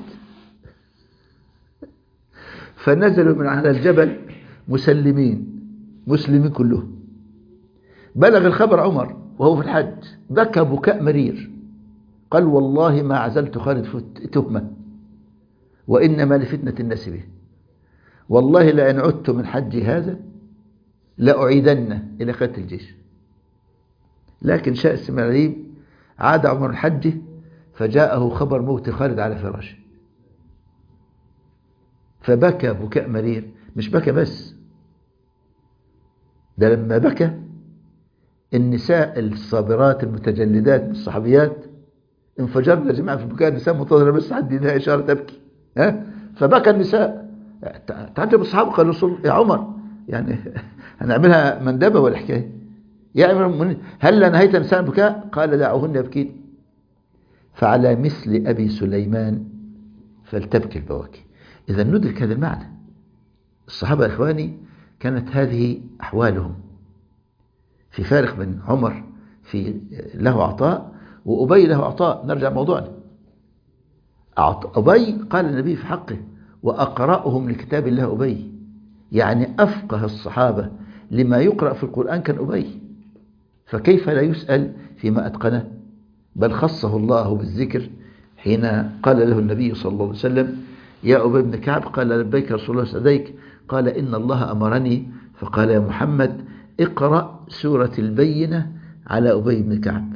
فنزلوا من على الجبل مسلمين مسلمين كلهم. بلغ الخبر عمر وهو في الحج، بكى بكاء مرير، قال والله ما عزلت خالد تهمة، وإنما لفتنة الناس به، والله لأن عدت من حجي هذا لأعيدن إلى قتل الجيش. لكن شاء السماعيل عاد عمر الحج فجاءه خبر موت خالد على فراشه، فبكى بكاء مرير. مش بكى بس، ده لما بكى النساء الصابرات المتجلدات الصحابيات انفجرنا يا جماعه في البكاء. النساء منتظره بس حد يديها اشاره تبكي، ها؟ فبكى النساء. تعجب الصحابه، قالوا يا عمر يعني هنعملها مندبه ولا حكايه؟ يا امير هل نهيت النساء البكاء؟ قال دعوهن يبكين، فعلى مثل ابي سليمان فلتبكي البواكي. اذا ندرك هذا المعنى. الصحابه يا اخواني كانت هذه احوالهم. في فارق بين عمر في له عطاء وأبي له عطاء. نرجع موضوعنا. أبي قال النبي في حقه وأقرأهم لكتاب الله أبي، يعني أفقه الصحابة لما يقرأ في القرآن كان أبي، فكيف لا يسأل فيما أتقنه؟ بل خصه الله بالذكر حين قال له النبي صلى الله عليه وسلم يا أبي بن كعب، قال لبيك رسول الله سعديك، قال إن الله أمرني، فقال يا محمد اقرأ سورة البينة على أبي بن كعب.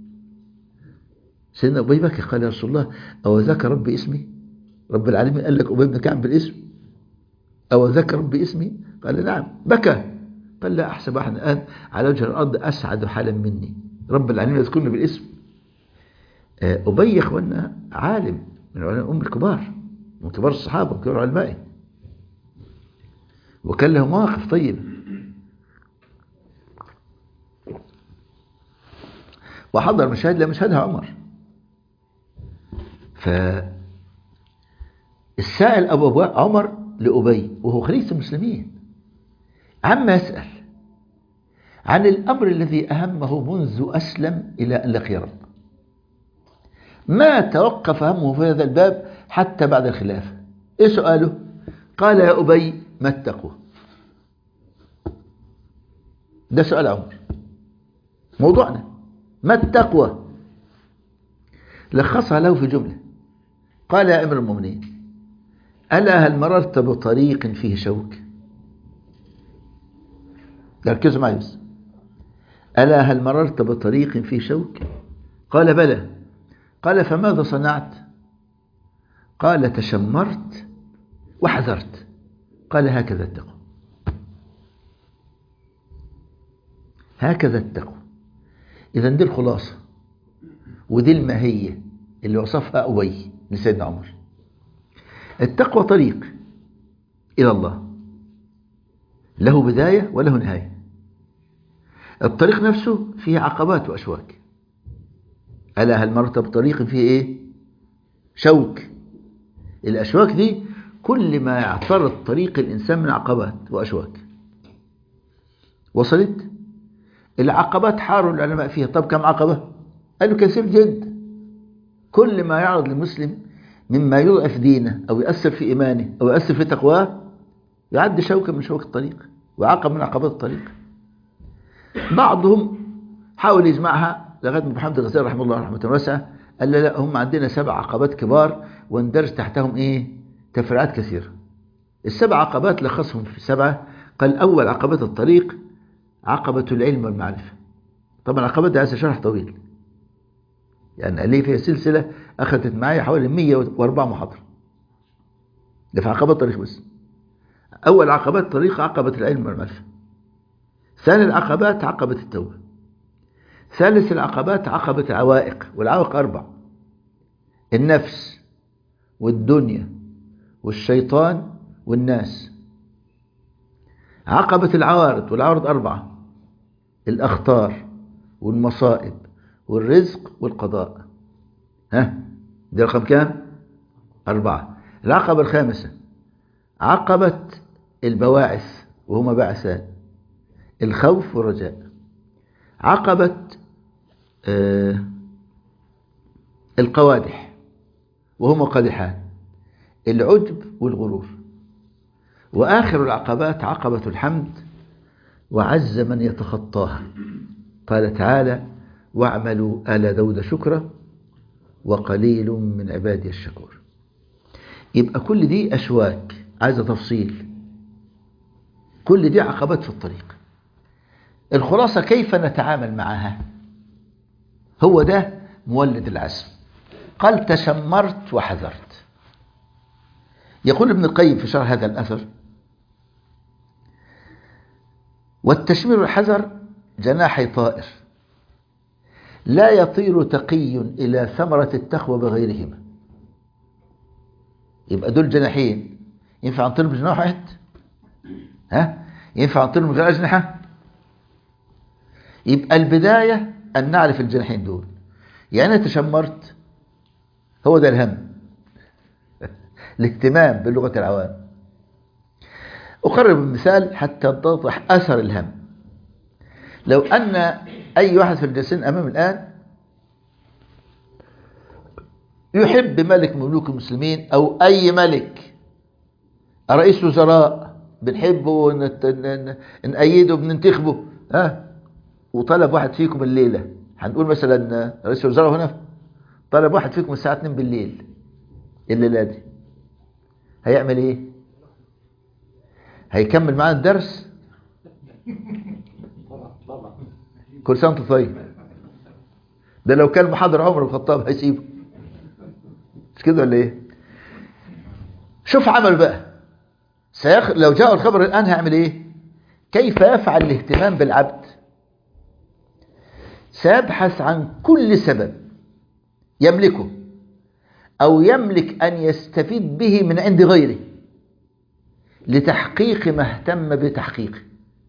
سيدنا أبي بكى قال يا رسول الله أو ذكر ربي اسمي؟ رب العالمين قال لك أبي بن كعب بالاسم؟ أو ذكر ربي اسمي؟ قال نعم. بكى قال لا أحسب أحد الآن على وجه الأرض أسعد حالا مني، رب العالمين يذكرني بالاسم. أبي يا إخوانا عالم من علماء أم الكبار، من كبار الصحابة وكبار علمائه، وكان له مواقف طيبة. وحضر مشاهد لا مشهدها عمر. فالسائل أبو عمر لأبي وهو خليفة المسلمين عما يسأل عن الأمر الذي أهمه منذ أسلم إلى أن لقي رب، ما توقف همه في هذا الباب حتى بعد الخلافة. إيه سؤاله؟ قال يا أبي ما التقوى؟ ده سؤال عمر، موضوعنا ما التقوى؟ لخصها له في جملة، قال يا أمير المؤمنين ألا هل مررت بطريق فيه شوك؟ ركزوا معي بس. ألا هل مررت بطريق فيه شوك؟ قال بلى. قال فماذا صنعت؟ قال تشمرت وحذرت. قال هكذا التقوى، هكذا التقوى. إذا دي الخلاصة ودي الماهية اللي وصفها أبي لسيدنا عمر. التقوى طريق إلى الله له بداية وله نهاية. الطريق نفسه فيه عقبات وأشواك. ألا هل مرت بطريق فيه إيه؟ شوك. الأشواك دي كل ما يعترض طريق الإنسان من عقبات وأشواك. وصلت؟ العقبات حاروا العلماء فيها. طب كم عقبة؟ قالوا كثير جدا. كل ما يعرض للمسلم مما يضعف دينه أو يأثر في إيمانه أو يأثر في تقواه يعد شوكة من شوك الطريق وعقب من عقبات الطريق. بعضهم حاول يجمعها لغاية محمد الغزالي رحمه الله رحمة واسعة قال لا, لا هم عندنا سبع عقبات كبار واندرج تحتهم إيه؟ تفريعات كثيرة. السبع عقبات لخصهم في سبعة. قال أول عقبات الطريق عقبة العلم والمعرفة. طبعا العقبات دي عايزة شرح طويل، يعني قال لي فيها سلسلة أخذت معايا حوالي مية وأربعة محاضرة ده في عقبات الطريق بس. أول عقبات الطريق عقبة العلم والمعرفة. ثاني العقبات عقبة التوبة. ثالث العقبات عقبة العوائق، والعوائق أربع: النفس والدنيا والشيطان والناس. عقبة العوارض، والعوارض أربعة: الأخطار والمصائب والرزق والقضاء. ها دي رقم كام؟ أربعة. العقبة الخامسة عقبة البواعث وهما بعثان: الخوف والرجاء. عقبة آه القوادح وهما قادحان: العجب والغرور. وآخر العقبات عقبة الحمد: وعز من يتخطاها. قال تعالى: واعملوا آل داود شكرا وقليل من عبادي الشكور. يبقى كل دي أشواك عايزة تفصيل، كل دي عقبات في الطريق. الخلاصة كيف نتعامل معها؟ هو ده مولد العزم. قال: تشمرت وحذرت. يقول ابن القيم في شرح هذا الأثر: والتشمير والحذر جناحي طائر، لا يطير تقي إلى ثمرة التقوى بغيرهما. يبقى دول جناحين، ينفع نطير بجناح واحد؟ ها؟ ينفع نطير من غير أجنحة؟ يبقى البداية أن نعرف الجناحين دول. يعني أنا تشمرت، هو ده الهم الاهتمام بلغة العوام. أقرب المثال حتى تتضح أثر الهم. لو أن أي واحد في الجالسين أمام الآن يحب ملك ملوك المسلمين أو أي ملك، رئيس وزراء بنحبه ونأيده بننتخبه، ها، وطلب واحد فيكم الليلة، هنقول مثلا رئيس الوزراء هنا طلب واحد فيكم الساعة اتنين بالليل الليلة دي، هيعمل ايه؟ هيكمل معانا الدرس؟ كل سنة وانت طيب. ده لو كان محاضر عمر بن الخطاب هيسيبه، مش كده ولا ايه؟ شوف عمل بقى سيخ... لو جاء الخبر الآن هيعمل ايه؟ كيف يفعل الاهتمام بالعبد؟ سيبحث عن كل سبب يملكه أو يملك أن يستفيد به من عند غيره لتحقيق ما اهتم بتحقيقه.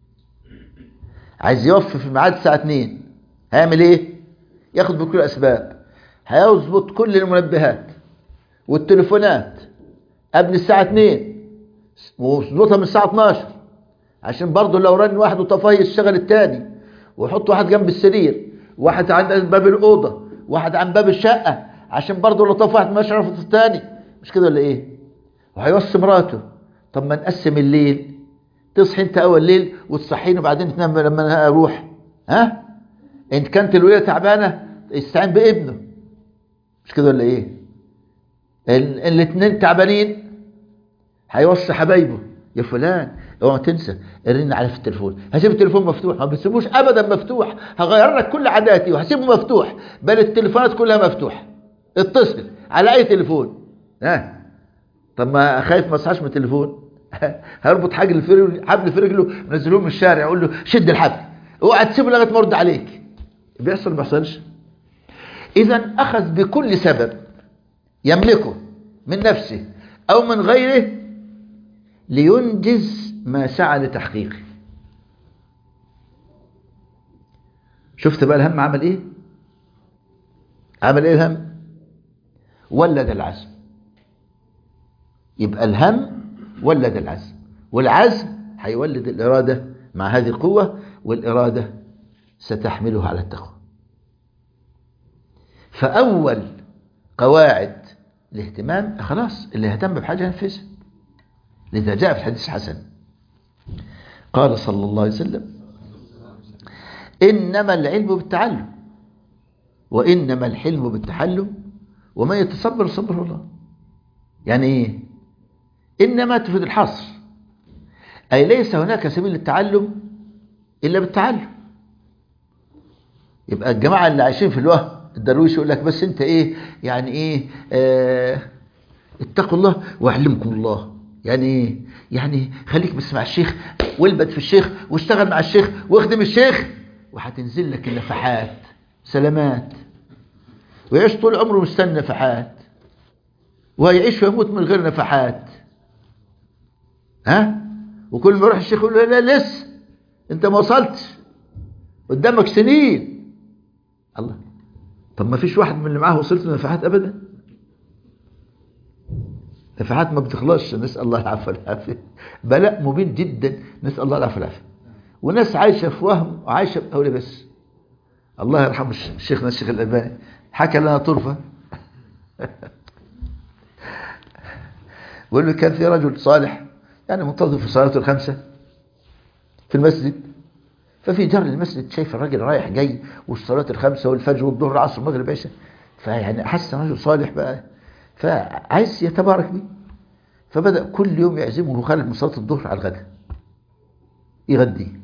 عايز يوفي في ميعاد الساعة اتنين، هيعمل ايه؟ ياخد بكل الأسباب، هيظبط كل المنبهات والتليفونات قبل الساعة اتنين ويظبطها من الساعة اتناشر، عشان برضه لو رن واحد وطفاه يشتغل التاني، ويحط واحد جنب السرير، واحد عند باب الأوضة، واحد عن باب الشقة، عشان برضه لو طفى واحد مش عارف التاني، مش كده ولا ايه؟ وهيوصي مراته: طب ما نقسم الليل، تصحي انت اول ليل وتصحيني وبعدين تنام لما انا اروح، ها؟ ان كانت الوليه تعبانه يستعين بابنه، مش كده ولا ايه؟ الاثنين تعبانين هيوصي حبايبه: يا فلان اوعى تنسى ارن علي في التليفون. هسيب التليفون مفتوح؟ ما بتسيبوش ابدا مفتوح، هغير لك كل عاداتي وهسيبه مفتوح، بل التليفونات كلها مفتوحه، اتصل على اي تليفون. ها؟ طب ما خايف ما اصحاش من التليفون هيربط حبل في رجله، حبل في رجله، نزلوه من الشارع يقول له شد الحبل، اوعى تسيبه لغايه ما ارد عليك. بيحصل ما بيحصلش؟ اذا اخذ بكل سبب يملكه من نفسه او من غيره لينجز ما سعى لتحقيقه. شفت بقى الهم عمل ايه؟ عمل ايه الهم؟ ولد العزم. يبقى الهم ولد العزم، والعزم هيولد الإرادة مع هذه القوة، والإرادة ستحمله على التقوى. فأول قواعد الاهتمام خلاص، اللي اهتم بحاجة ينفذها. لذا جاء في الحديث الحسن قال صلى الله عليه وسلم: إنما العلم بالتعلم وإنما الحلم بالتحلم وما يتصبر صبره الله. يعني ايه؟ إنما تفيد الحصر، أي ليس هناك سبيل للتعلم إلا بالتعلم. يبقى الجماعة اللي عايشين في الوهم الدرويش يقول لك بس انت ايه يعني ايه اه اتقوا الله واعلمكم الله. يعني ايه؟ يعني خليك بس مع الشيخ والبت في الشيخ واشتغل مع الشيخ واخدم الشيخ وهتنزل لك النفحات سلامات، ويعيش طول عمره مستني نفحات. وهيعيش ويموت من غير نفحات. ها؟ وكل ما يروح الشيخ يقول له لا لسه انت ما وصلتش، قدامك سنين. الله، طب ما فيش واحد من اللي معاه وصلت لنفحات ابدا؟ نفحات ما بتخلصش، نسال الله العفو والعافيه، بلاء مبين جدا، نسال الله العفو والعافيه. وناس عايشه في وهم وعايشه بأولى بس. الله يرحمه الشيخنا الشيخ الألباني حكى لنا طرفه بيقول له كان في رجل صالح يعني منتظم في صلاته الخمسه في المسجد، ففي جار المسجد شايف الراجل رايح جاي والصلاة الخمسة والفجر والظهر والعصر والمغرب عشاء، فيعني حس رجل صالح بقى، فعايز يتبارك بيه، فبدأ كل يوم يعزمه خالد من صلاة الظهر على الغداء يغديه.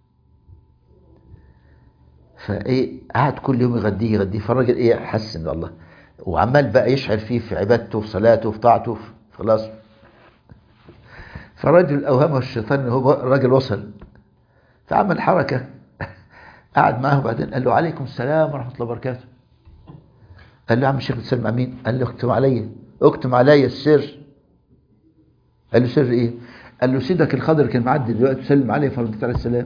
فايه قعد كل يوم يغديه يغديه، فالراجل ايه حس ان الله، وعمال بقى يشعر فيه في عبادته وفي صلاته وفي طاعته خلاص. فالرجل اوهمه الشيطان ان هو الراجل وصل، فعمل حركة قعد معه، بعدين قال له عليكم السلام ورحمة الله وبركاته. قال له يا عم الشيخ بتسلم على مين؟ قال له اكتم عليا اكتم عليا السر. قال له سر ايه؟ قال له سيدك الخضر كان معدي دلوقتي سلم عليه فرديت عليه السلام.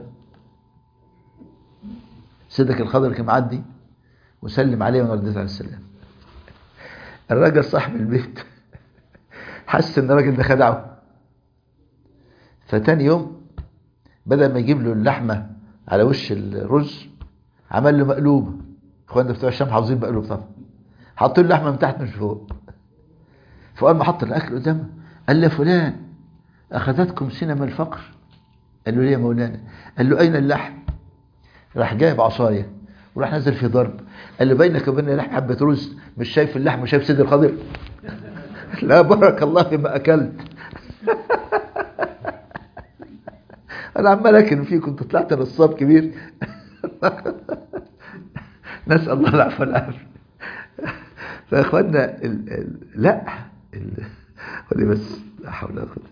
سيدك الخضر كان معدي وسلم عليه وانا رديت عليه السلام. الراجل صاحب البيت حس ان الراجل ده خدعه، فتاني يوم بدل ما يجيب له اللحمه على وش الرز عمل له مقلوبه. اخواننا بتوع الشام حافظين مقلوب طبعا، حطوا له اللحمه من تحت مش فوق. فاول ما حط الاكل قدامه قال له فلان اخذتكم سنم الفقر. قال له ليه يا مولانا؟ قال له اين اللحم؟ راح جايب عصايه وراح نزل في ضرب. قال له بينك وبين اللحم حبه رز، مش شايف اللحم وشايف سيد الخضر؟ لا بارك الله فيما اكلت. انا عمال اكل فيه كنت طلعت نصاب كبير. نسال الله العفو والعافيه. فيا اخوانا ال... ال... لا ال... ولي بس لا حول ولا قوه.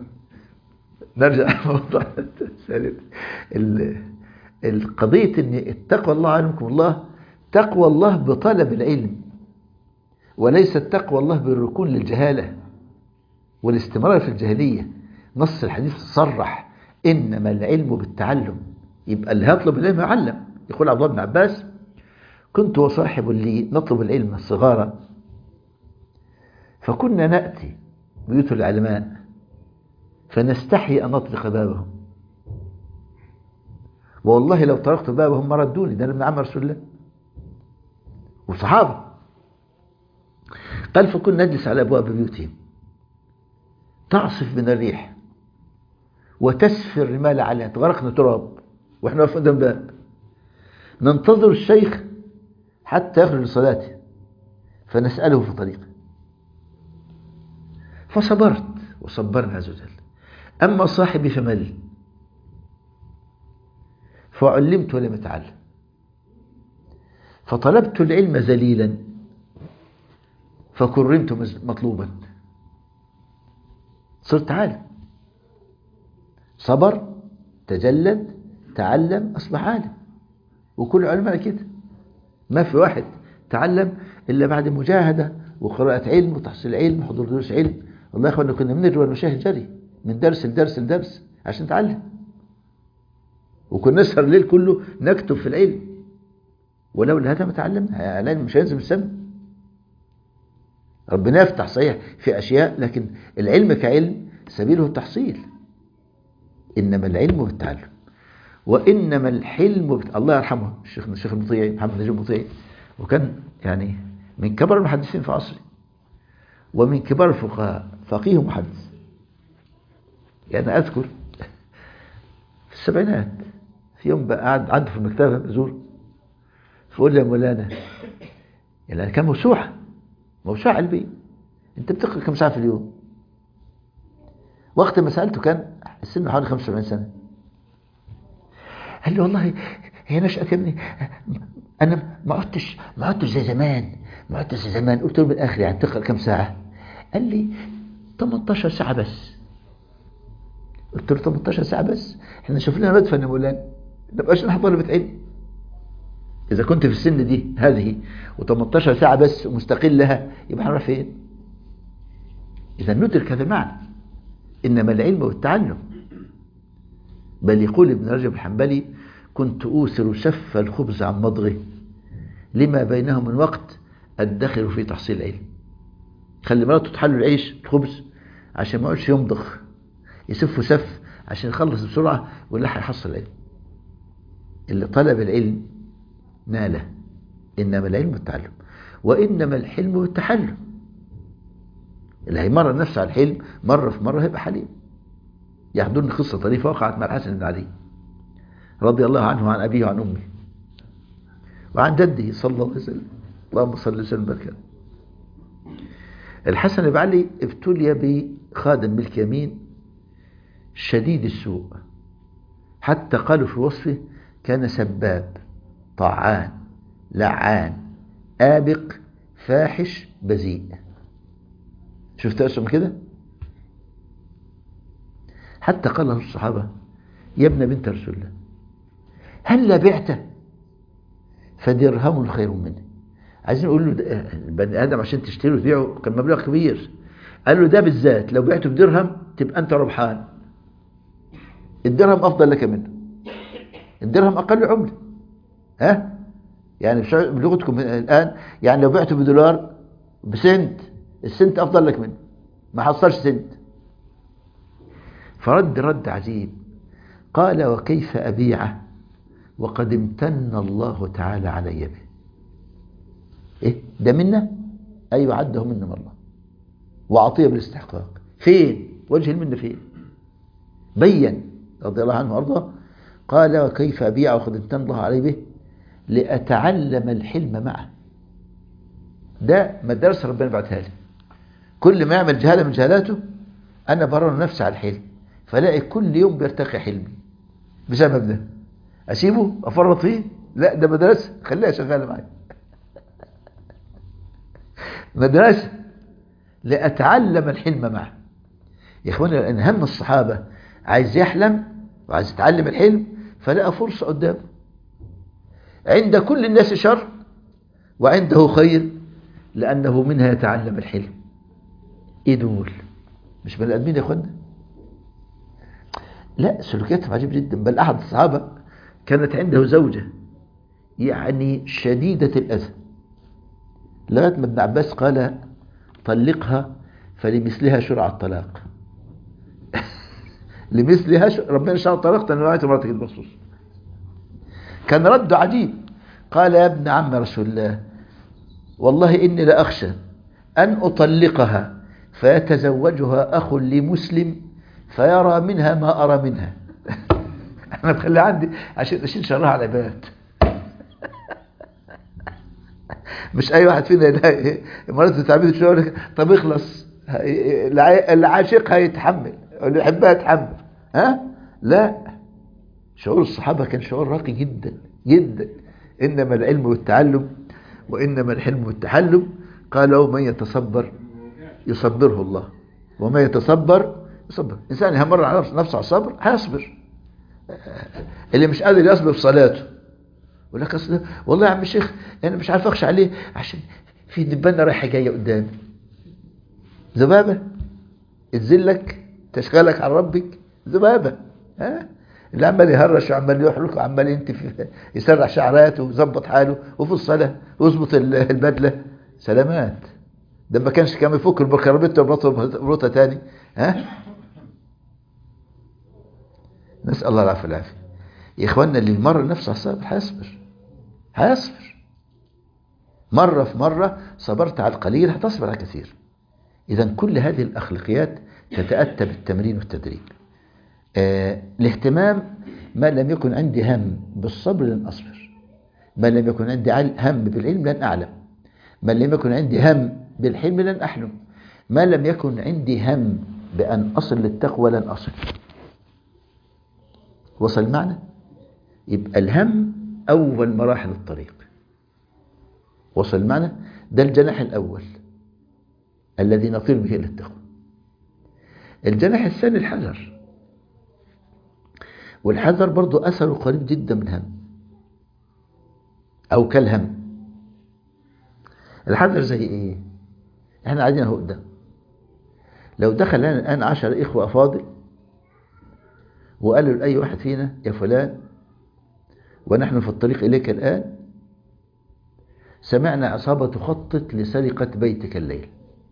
نرجع لموضوع الثالث. ال... القضيه ان التقوى الله علمكم الله تقوى الله بطلب العلم، وليس تقوى الله بالركون للجهاله والاستمرار في الجاهليه. نص الحديث صرح انما العلم بالتعلم، يبقى اللي هيطلب العلم يعلم. يقول عبد الله بن عباس كنت وصاحب لي نطلب العلم الصغار، فكنا نأتي بيوت العلماء فنستحي أن نطلق بابهم، والله لو طرقت بابهم ما ردوني، ده ابن عم رسول الله وصحابه. قال فكنا نجلس على أبواب بيوتهم تعصف من الريح وتسفر الرمال عليها تغرقنا تراب واحنا واقفين قدام الباب، ننتظر الشيخ حتى يخرج لصلاته فنسأله في طريقه، فصبرت وصبرنا عز وجل. أما صاحبي فمل، فعلمت ولم أتعلم، فطلبت العلم ذليلا فكرمت مطلوبا، صرت عالم. صبر تجلد تعلم أصبح عالم. وكل علماء كده، ما في واحد تعلم إلا بعد مجاهدة وقراءة علم وتحصيل علم وحضور دروس علم. والله يا أخوانا كنا بنجري ونشاهد جري من درس لدرس لدرس عشان نتعلم، وكنا نسهر الليل كله نكتب في العلم، ولولا هذا ما تعلمنا. العلم مش هينزل من السماء، ربنا يفتح صحيح في أشياء، لكن العلم كعلم سبيله التحصيل، إنما العلم بالتعلم. وإنما الحلم بت... الله يرحمه الشيخ الشيخ المطيعي محمد نجيب المطيعي، وكان يعني من كبار المحدثين في عصره ومن كبار الفقهاء، فقيه ومحدث. يعني أذكر في السبعينات في يوم بقى قاعد عنده في المكتبة بزور، فقول لي يا مولانا، يعني كان موسوعة موسوعة قلبي، أنت بتقرأ كم ساعة في اليوم؟ وقت ما سألته كان السن حوالي خمسة وسبعين سنة. قال لي والله هي نشأة يا ابني، أنا ما عدتش ما عدتش زي زمان ما عدتش زي زمان. قلت له بالآخر يعني تقرأ كم ساعة؟ قال لي تمنتاشر ساعة بس. قلت له تمنتاشر ساعة بس؟ احنا نشوف لنا مدفن يا مولانا، ما نبقاش نحضر بتعلم. إذا كنت في السن دي هذه وتمنتاشر ساعة بس ومستقل لها، يبقى هنروح فين؟ إذا ندرك هذا المعنى، إنما العلم والتعلم. بل يقول ابن رجب الحنبلي: كنت أوثر شف الخبز عن مضغه لما بينه من وقت أدخر في تحصيل العلم. خلي مراته تحل العيش الخبز عشان ما يقعدش يمضغ، يسفه سف عشان يخلص بسرعة ولا هيحصل العلم. اللي طلب العلم ناله، إنما العلم والتعلم، وإنما الحلم والتحلم. اللي هيمرن نفسه على الحلم مرة في مرة هيبقى حليم. يحضرني قصة طريفة وقعت مع الحسن بن علي رضي الله عنه وعن أبيه وعن أمه وعن جده صلى الله عليه وسلم، اللهم صل وسلم وبارك. الحسن بن علي ابتلي بخادم ملك يمين شديد السوء، حتى قالوا في وصفه: كان سباب، طعان، لعان، آبق، فاحش، بذيء. شفت اسم كده؟ حتى قال له الصحابة: يا ابن بنت رسول الله، هل بعته فدرهم خير منه. عايزين نقول له البني ادم عشان تشتري وتبيعه كان مبلغ كبير، قال له ده بالذات لو بعته بدرهم تبقى انت ربحان، الدرهم افضل لك منه، الدرهم اقل عمله. ها يعني بلغتكم الان، يعني لو بعته بدولار بسنت، السنت افضل لك منه، ما حصلش سنت. فرد رد عجيب، قال: وكيف أبيعه وقد امتن الله تعالى علي به. إيه ده منا؟ أيوة عده منا من الله وعطيه بالاستحقاق. فين وجه المنة؟ فين؟ بين رضي الله عنه وأرضاه، قال: وكيف أبيعه وقد امتن الله علي به لأتعلم الحلم معه. ده مدرسة ربنا بعتها لي، كل ما يعمل جهالة من جهالاته أنا برر نفسي على الحلم، فلاقي كل يوم بيرتقي حلمي بسبب ده. أسيبه أفرط فيه؟ لا، ده مدرسة، خليها شغالة معي. مدرسة لأتعلم الحلم معه. يا إخواني، لأن هم الصحابة عايز يحلم وعايز يتعلم الحلم، فلقى فرصة قدامه. عند كل الناس شر وعنده خير، لأنه منها يتعلم الحلم. إيه دول؟ مش بني آدمين يا إخوانا؟ لا، سلوكياتهم عجيب جدا. بل أحد الصحابة كانت عنده زوجة يعني شديدة الأذى، لغاية ما ابن عباس قال: طلقها فلمثلها شرع الطلاق. لمثلها ش... ربنا شرع الطلاق تنوعت مراتك المخصوص. كان رده عجيب، قال: يا ابن عم رسول الله، والله إني لأخشى أن أطلقها فيتزوجها أخ لمسلم فيرى منها ما أرى منها. أنا بخلي عندي عشان أشيل شرها على العباد. مش أي واحد فينا يلاقي مراته تعبير شوية طب اخلص، اللي عاشقها يتحمل واللي يحبها يتحمل. ها؟ لا، شعور الصحابة كان شعور راقي جدا جدا. إنما العلم والتعلم وإنما الحلم والتحلم. قالوا: من يتصبر يصبره الله، وما يتصبر يصبر. إنسان يمر على نفسه على الصبر هيصبر. اللي مش قادر يصبر في صلاته يقول لك: أصل والله يا عم الشيخ أنا مش عارف أخشى عليه عشان في دبانة رايحة جاية قدامي. ذبابة تذلك تشغلك عن ربك، ذبابة. ها؟ اللي عمال يهرش وعمال يحرك وعمال ينتف يسرح شعراته ويظبط حاله وفي الصلاة ويظبط البدلة، سلامات. ده ما كانش كان يفك البكربيت وبروتها تاني. ها؟ نسأل الله العافية والعافية. يا إخواننا، اللي مر نفسه على الصبر هيصبر، هيصبر. مرة في مرة صبرت على القليل هتصبر على كثير. إذا كل هذه الأخلاقيات تتأتى بالتمرين والتدريب. آه الاهتمام، ما لم يكن عندي هم بالصبر لن أصبر، ما لم يكن عندي هم بالعلم لن أعلم، ما لم يكن عندي هم بالحلم لن أحلم، ما لم يكن عندي هم بأن أصل للتقوى لن أصل. وصل معنا؟ يبقى الهم أول مراحل الطريق. وصل معنا؟ ده الجناح الأول الذي نطير به إلى التقوى. الجناح الثاني الحذر، والحذر برضو أثره قريب جدا من الهم أو كالهم. الحذر زي إيه؟ إحنا قاعدين أهو قدام، لو دخل لنا الآن عشر إخوة أفاضل وقالوا لأي واحد فينا يا فلان ونحن في الطريق إليك الآن سمعنا عصابة تخطط لسرقة بيتك الليل،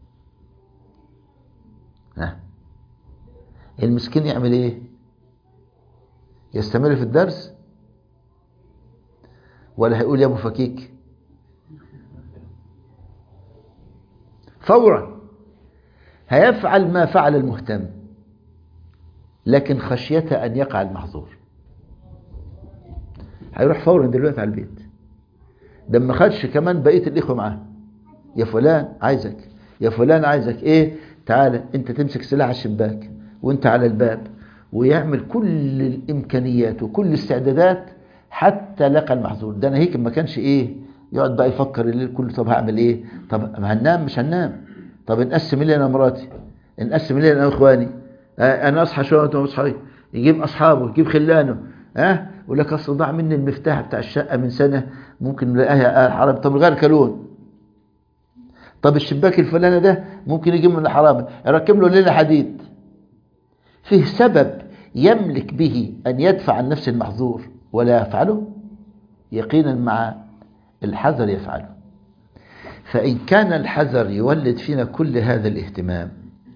ها المسكين يعمل ايه؟ يستمر في الدرس ولا هيقول يا ابو فكيك؟ فورا هيفعل ما فعل المهتم، لكن خشية أن يقع المحظور هيروح فورا دلوقتي على البيت. ده ما خدش كمان بقية الإخوة معاه، يا فلان عايزك، يا فلان عايزك، ايه تعالى انت تمسك سلاح على الشباك وانت على الباب، ويعمل كل الامكانيات وكل الاستعدادات حتى لقى المحظور. ده انا هيك ما كانش ايه يقعد بقى يفكر الليل كله طب هعمل ايه، طب هننام مش هننام، طب نقسم الليل انا مراتي، نقسم الليل انا واخواني، آه انا اصحى شويه وانت اصحى، يجيب اصحابه يجيب خلانه، ها آه يقول لك اصل ضاع مني المفتاح بتاع الشقه من سنه ممكن نلاقيها حرام، طب غير كالون، طب الشباك الفلاني ده ممكن يجيب من الحرام يركب له ليله حديد. فيه سبب يملك به أن يدفع عن نفس المحظور ولا يفعله، يقينا مع الحذر يفعله. فإن كان الحذر يولد فينا كل هذا الاهتمام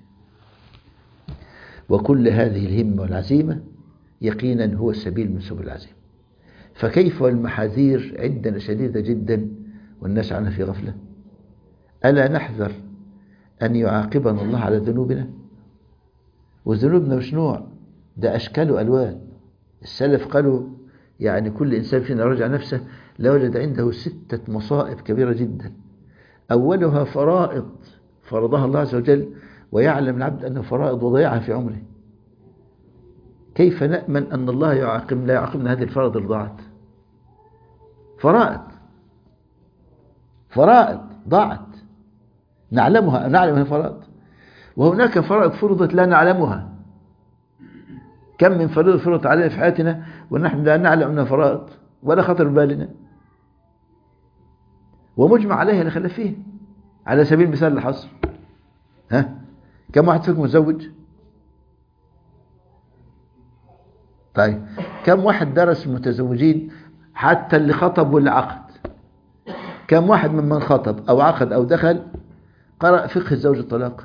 وكل هذه الهمة والعزيمة، يقينا هو السبيل من سبل العزيمة. فكيف والمحاذير عندنا شديدة جدا والناس عنها في غفلة؟ ألا نحذر أن يعاقبنا الله على ذنوبنا؟ وذنوبنا مش نوع، ده أشكال وألوان. السلف قالوا يعني كل إنسان فينا رجع نفسه لوجد عنده ستة مصائب كبيرة جدا، أولها فرائض فرضها الله عز وجل ويعلم العبد أنه فرائض وضيعها في عمره. كيف نأمن أن الله يعاقب لا يعاقبنا هذه الفرائض اللي ضاعت؟ فرائض فرائض ضاعت نعلمها نعلم أنها فرائض، وهناك فرائض فرضت لا نعلمها. كم من فريضة فرضت علينا في حياتنا ونحن لا نعلم أنها فرائض ولا خطر بالنا، ومجمع عليها لخلاف فيه. على سبيل المثال الحصر، ها كم واحد فيكم متزوج؟ طيب كم واحد درس المتزوجين حتى اللي خطب واللي عقد؟ كم واحد ممن خطب أو عقد أو دخل قرأ فقه الزوج الطلاق؟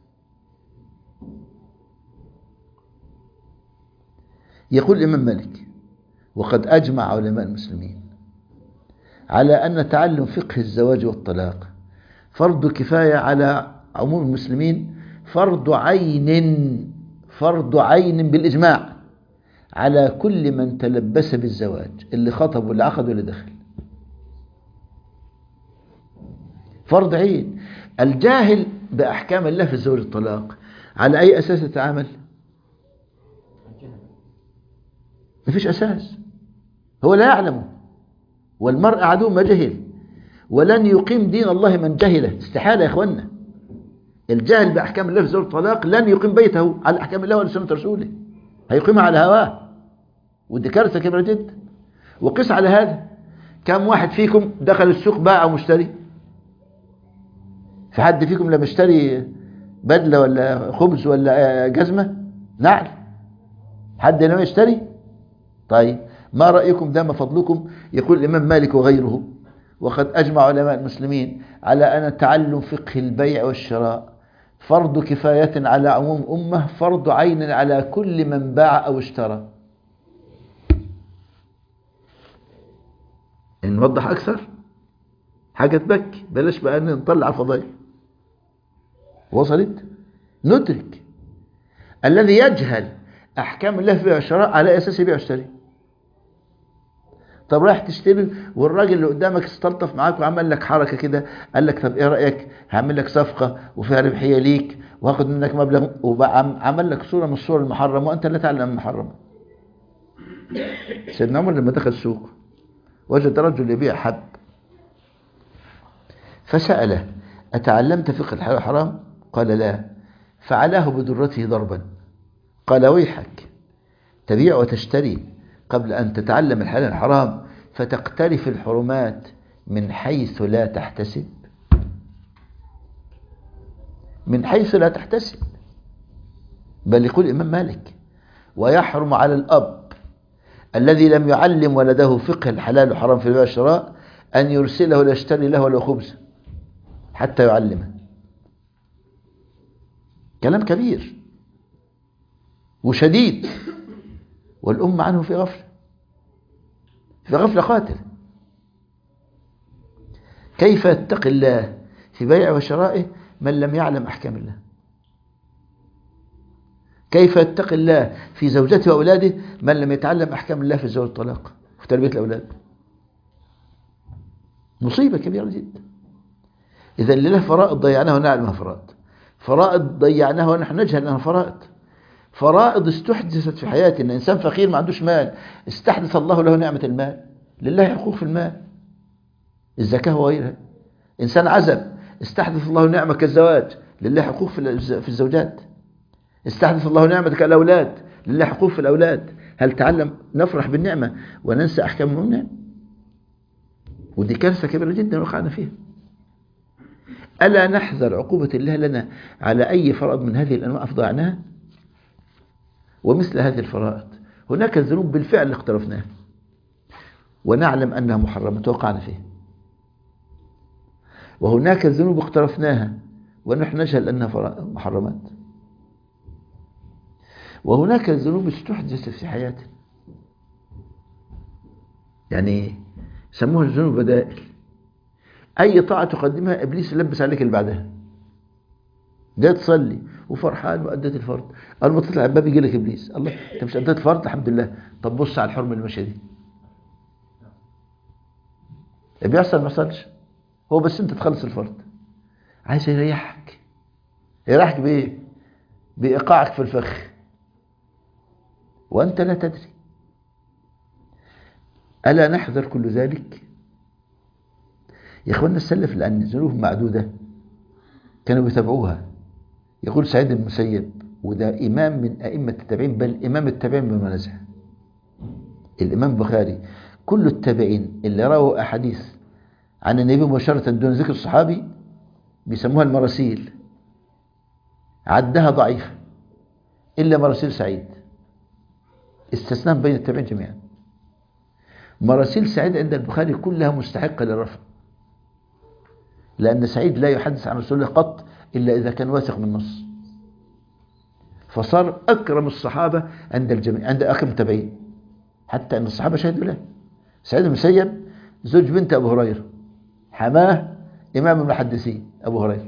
يقول الإمام مالك وقد أجمع علماء المسلمين على أن تعلم فقه الزواج والطلاق فرض كفاية على عموم المسلمين، فرض عين فرض عين بالإجماع على كل من تلبس بالزواج، اللي خطب واللي عقد واللي دخل. فرض عين. الجاهل بأحكام الله في الزواج والطلاق على أي أساس يتعامل؟ ما فيش أساس، هو لا يعلمه، والمرء عدو ما جهل، ولن يقيم دين الله من جهله، استحالة يا إخوانا. الجاهل بأحكام الله في الزواج والطلاق لن يقيم بيته على أحكام الله ولا سنة رسوله، هيقيمها على هواه، ودي كارثة كبيرة جدا. وقس على هذا، كم واحد فيكم دخل السوق باع ومشتري؟ في حد فيكم لا مشتري بدلة ولا خبز ولا جزمة نعل؟ حد لا يشتري؟ طيب ما رأيكم ده؟ ما فضلكم؟ يقول الإمام مالك وغيره وقد أجمع علماء المسلمين على أن تعلم فقه البيع والشراء فرض كفاية على عموم أمة، فرض عين على كل من باع أو اشترى. نوضح أكثر حاجة تبكي، بلاش بقى نطلع الفضائل. وصلت؟ ندرك الذي يجهل أحكام الله في بيع والشراء على أساس يبيع ويشتري. طب رايح تشتري والراجل اللي قدامك استلطف معاك وعمل لك حركة كده، قال لك طب ايه رأيك هعمل لك صفقة وفيها ربحية ليك وهاخد منك مبلغ، وعمل لك صورة من الصور المحرمة وانت لا تعلم المحرمة. سيدنا عمر لما دخل السوق وجد رجل يبيع حب فسأله أتعلمت فقه الحلال والحرام؟ قال لا. فعلاه بدرته ضربا، قال ويحك تبيع وتشتري قبل أن تتعلم الحلال والحرام فتقترف الحرمات من حيث لا تحتسب. من حيث لا تحتسب. بل يقول الإمام مالك: ويحرم على الأب الذي لم يعلم ولده فقه الحلال والحرام في البيع والشراء أن يرسله ليشتري له ولو خبزا حتى يعلمه. كلام كبير وشديد، والأمة عنه في غفلة، في غفلة قاتلة. كيف يتقي الله في بيع وشرائه من لم يعلم أحكام الله؟ كيف يتقي الله في زوجته وأولاده من لم يتعلم أحكام الله في الزواج والطلاق وفي تربية الأولاد؟ مصيبة كبيرة جدا. إذا اللي له فرائض ضيعناها ونعلمها فرائض، فرائض ضيعناها ونحن نجهل أنها فرائض، فرائض استحدثت في حياتنا. إنسان فقير ما عندوش مال، استحدث الله له نعمة المال، لله حقوق في المال، الزكاة وغيرها. إنسان عزب، استحدث الله نعمة كالزواج، لله حقوق في الزوجات. استحدث الله نعمة كالأولاد، لله حقوق في الأولاد. هل تعلم نفرح بالنعمة وننسى أحكام المنعم؟ ودي كارثة كبيرة جدا وقعنا فيها. ألا نحذر عقوبة الله لنا على أي فرائض من هذه الأنواع أفضعناها؟ ومثل هذه الفرائض هناك الذنوب بالفعل اقترفناها ونعلم أنها محرمة وقعنا فيها، وهناك الذنوب اقترفناها ونحن نجهل أنها محرمات، وهناك الذنوب استحدثت في حياتنا، يعني سموها الذنوب بدائل. أي طاعة تقدمها إبليس يلبس عليك اللي بعدها. جاي تصلي وفرحان وأديت الفرض، أول ما تطلع الباب يجي لك إبليس: الله أنت مش أديت الفرض؟ الحمد لله، طب بص على الحرمة اللي ماشية دي. بيحصل ما يحصلش، هو بس أنت تخلص الفرض. عايز يريحك، يريحك بإيه؟ بإيقاعك في الفخ وأنت لا تدري. ألا نحذر كل ذلك يا إخواننا؟ السلف لأن الذنوب معدودة كانوا بيتابعوها. يقول سعيد بن المسيب، وده إمام من أئمة التابعين، بل إمام التابعين بالمنازع، الإمام البخاري، كل التابعين اللي رووا أحاديث عن النبي مباشرة دون ذكر الصحابي بيسموها المراسيل، عدها ضعيفة إلا مراسيل سعيد، استثناء بين التابعين جميعا. مراسيل سعيد عند البخاري كلها مستحقة للرفع، لأن سعيد لا يحدث عن رسول الله قط إلا إذا كان واثق من النص، فصار أكرم الصحابة عند الجميع، عند أكرم التابعين، حتى أن الصحابة شهدوا له. سعيد بن المسيب زوج بنت أبو هريرة، حماه إمام المحدثين أبو هريرة،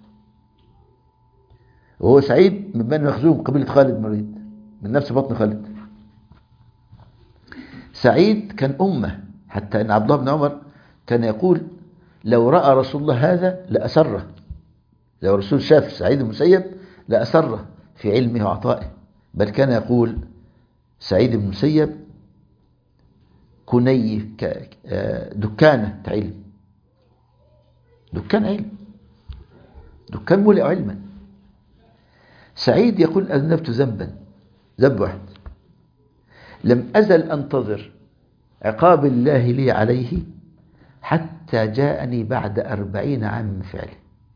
وهو سعيد من بني مخزوم قبيلة خالد بن الوليد من نفس بطن خالد. سعيد كان أمة، حتى أن عبد الله بن عمر كان يقول: لو رأى رسول الله هذا لأسره، لو الرسول شاف سعيد بن المسيب لأسره في علمه وعطائه. بل كان يقول سعيد بن المسيب: كني دكانة علم، دكان علم، دكان ملئ علما. سعيد يقول: أذنبت ذنبا، ذنب واحد، لم أزل أنتظر عقاب الله لي عليه حتى جاءني بعد أربعين عام من فعله.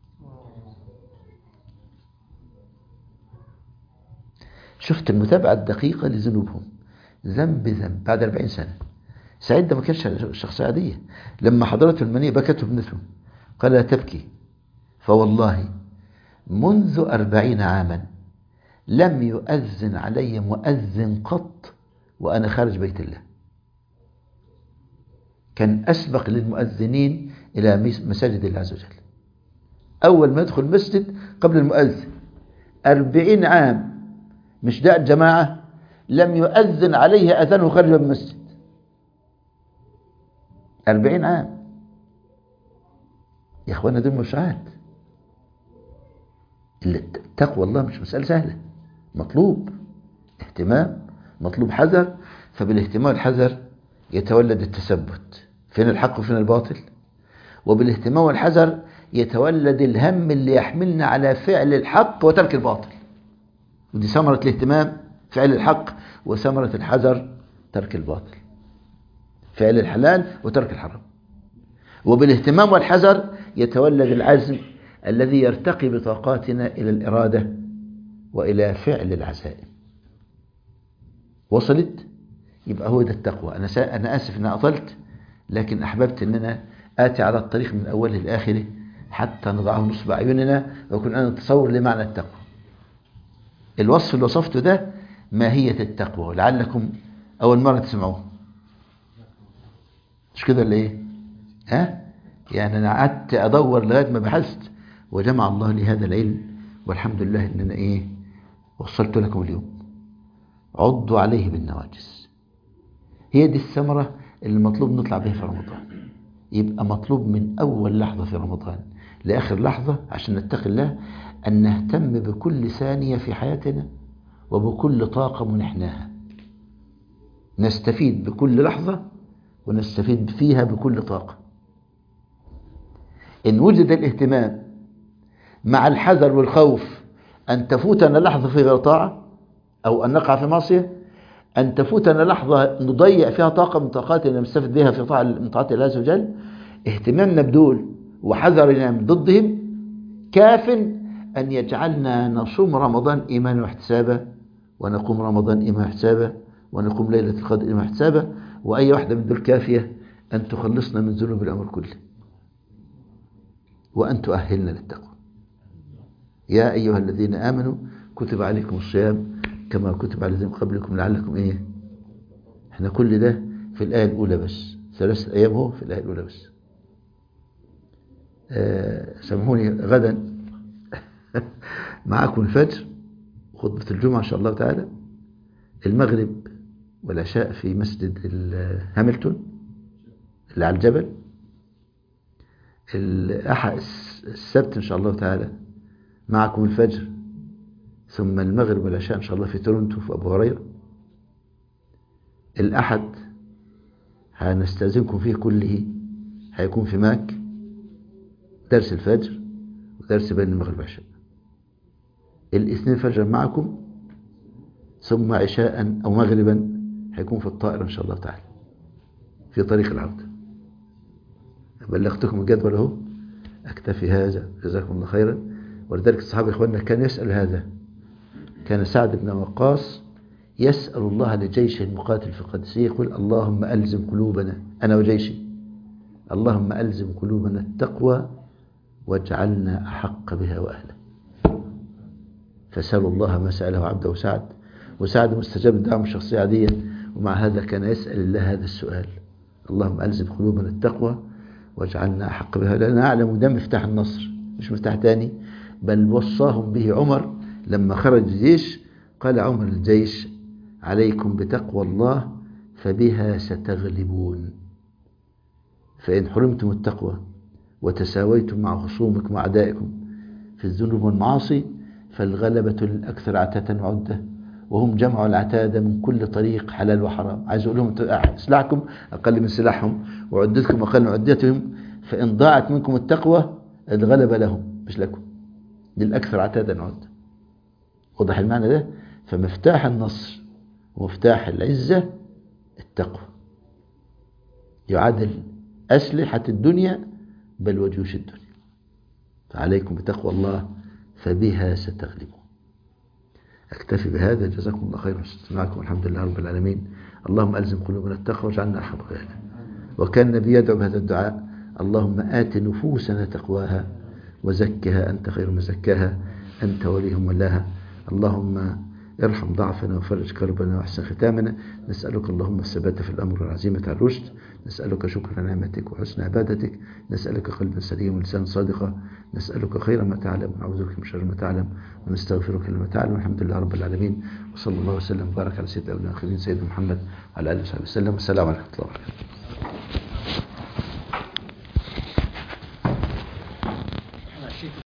شفت المتابعة الدقيقة لذنوبهم ذنب بذنب بعد أربعين سنة. سعيد ده ما كانش شخصية عادية. لما حضرته المنية بكته ابنته، قال: لا تبكي، فوالله منذ أربعين عاما لم يؤذن علي مؤذن قط وأنا خارج بيت الله. كان أسبق للمؤذنين إلى مساجد الله عز وجل، أول ما يدخل مسجد قبل المؤذن. أربعين عام مش داء الجماعة لم يؤذن عليه أذانه خارج من المسجد. أربعين عام يا إخوانا، دول مشاهد. تقوى الله مش مسألة سهلة، مطلوب اهتمام، مطلوب حذر. فبالاهتمام والحذر يتولد التثبت، فين الحق وفين الباطل. وبالاهتمام والحذر يتولد الهم اللي يحملنا على فعل الحق وترك الباطل. ودي ثمرة الاهتمام، فعل الحق، وثمرة الحذر ترك الباطل، فعل الحلال وترك الحرام. وبالاهتمام والحذر يتولد العزم الذي يرتقي بطاقاتنا إلى الإرادة وإلى فعل العزائم. وصلت؟ يبقى هو ده التقوى. أنا سا... أنا آسف أن أطلت، لكن أحببت أن أنا آتي على الطريق من أوله لآخره حتى نضعه نصب أعيننا ويكون أنا نتصور لمعنى التقوى. الوصف اللي وصفته ده ماهية التقوى، لعلكم أول مرة تسمعوه. مش كده اللي إيه؟ ها؟ يعني أنا قعدت أدور لغاية ما بحثت وجمع الله لي هذا العلم، والحمد لله إن أنا إيه وصلت لكم اليوم. عضوا عليه بالنواجس. هي دي الثمرة اللي مطلوب نطلع بها في رمضان. يبقى مطلوب من أول لحظة في رمضان لآخر لحظة عشان نتقي الله أن نهتم بكل ثانية في حياتنا وبكل طاقة منحناها، نستفيد بكل لحظة ونستفيد فيها بكل طاقة. إن وجد الاهتمام مع الحذر والخوف أن تفوتنا لحظة في غير طاعة أو أن نقع في معصية، أن تفوتنا لحظة نضيع فيها طاقة من طاقاتنا نستفيد بها في طاعة من طاعة الله عز وجل، اهتمامنا بدول وحذرنا من ضدهم كاف أن يجعلنا نصوم رمضان إيمانا واحتسابا، ونقوم رمضان إيمانا واحتسابا، ونقوم ليلة القدر إيمانا واحتسابا. وأي واحدة من دول كافية أن تخلصنا من ذنوب الأمر كله وأن تؤهلنا للتقوى. يا أيها الذين آمنوا كتب عليكم الصيام كما كتب على الذين قبلكم لعلكم إيه. احنا كل ده في الآية الأولى بس، ثلاثة أيام هو في الآية الأولى بس. آه سامحوني غدا معكم الفجر خطبة الجمعة إن شاء الله تعالى، المغرب والعشاء في مسجد هاملتون اللي على الجبل، الأحد السبت إن شاء الله تعالى معكم الفجر، ثم المغرب والعشاء إن شاء الله في تورنتو في أبو هريرة. الأحد هنستأذنكم فيه كله هيكون في ماك درس الفجر ودرس بين المغرب والعشاء. الاثنين فجر معكم، ثم عشاء أو مغربا هيكون في الطائرة إن شاء الله تعالى في طريق العودة. بلغتكم الجدول اهو، أكتفي هذا، جزاكم الله خيرا. ولذلك الصحابة إخواننا كان يسأل هذا، كان سعد بن وقاص يسأل الله لجيش المقاتل في القادسية يقول اللهم ألزم قلوبنا أنا وجيشي، اللهم ألزم قلوبنا التقوى واجعلنا أحق بها وأهلها. فسأل الله ما سأله عبده سعد، وسعد مستجاب الدعوة من شخصية عادية، ومع هذا كان يسأل الله هذا السؤال اللهم ألزم قلوبنا التقوى واجعلنا أحق بها، لأن أعلم ده مفتاح النصر مش مفتاح تاني. بل وصاهم به عمر لما خرج الجيش، قال عمر الجيش عليكم بتقوى الله فبها ستغلبون. فإن حرمتم التقوى وتساويتم مع خصومكم وأعدائكم في الذنوب والمعاصي فالغلبة الأكثر عتاة وعدة، وهم جمعوا العتاد من كل طريق حلال وحرام. عايز أقول لهم سلاحكم أقل من سلاحهم وعدتكم أقل من عدتهم، فإن ضاعت منكم التقوى الغلبة لهم مش لكم، للأكثر عتادا وعدة. وضح المعنى ده؟ فمفتاح النصر ومفتاح العزة التقوى، يعادل أسلحة الدنيا بل وجيوش الدنيا. فعليكم بتقوى الله فبها ستغلبون. أكتفي بهذا، جزاكم الله خيرا معكم، الحمد لله رب العالمين. اللهم ألزم قلوبنا التقوى واجعلنا أحب غيرنا. وكان النبي يدعو بهذا الدعاء اللهم آت نفوسنا تقواها وزكها أنت خير من زكاها أنت وليهم ولاها. اللهم ارحم ضعفنا وفرج كربنا واحسن ختامنا. نسألك اللهم الثبات في الأمر والعزيمة على الرشد، نسألك شكر نعمتك وحسن عبادتك، نسألك قلبا سليما ولسانا صادقا، نسألك خير ما تعلم ونعوذ بك من شر ما تعلم ونستغفرك لما تعلم. الحمد لله رب العالمين، وصلى الله وسلم وبارك على سيدنا الأولين والآخرين سيدنا محمد وعلى آله وصحبه وسلم. والسلام عليكم ورحمة الله وبركاته.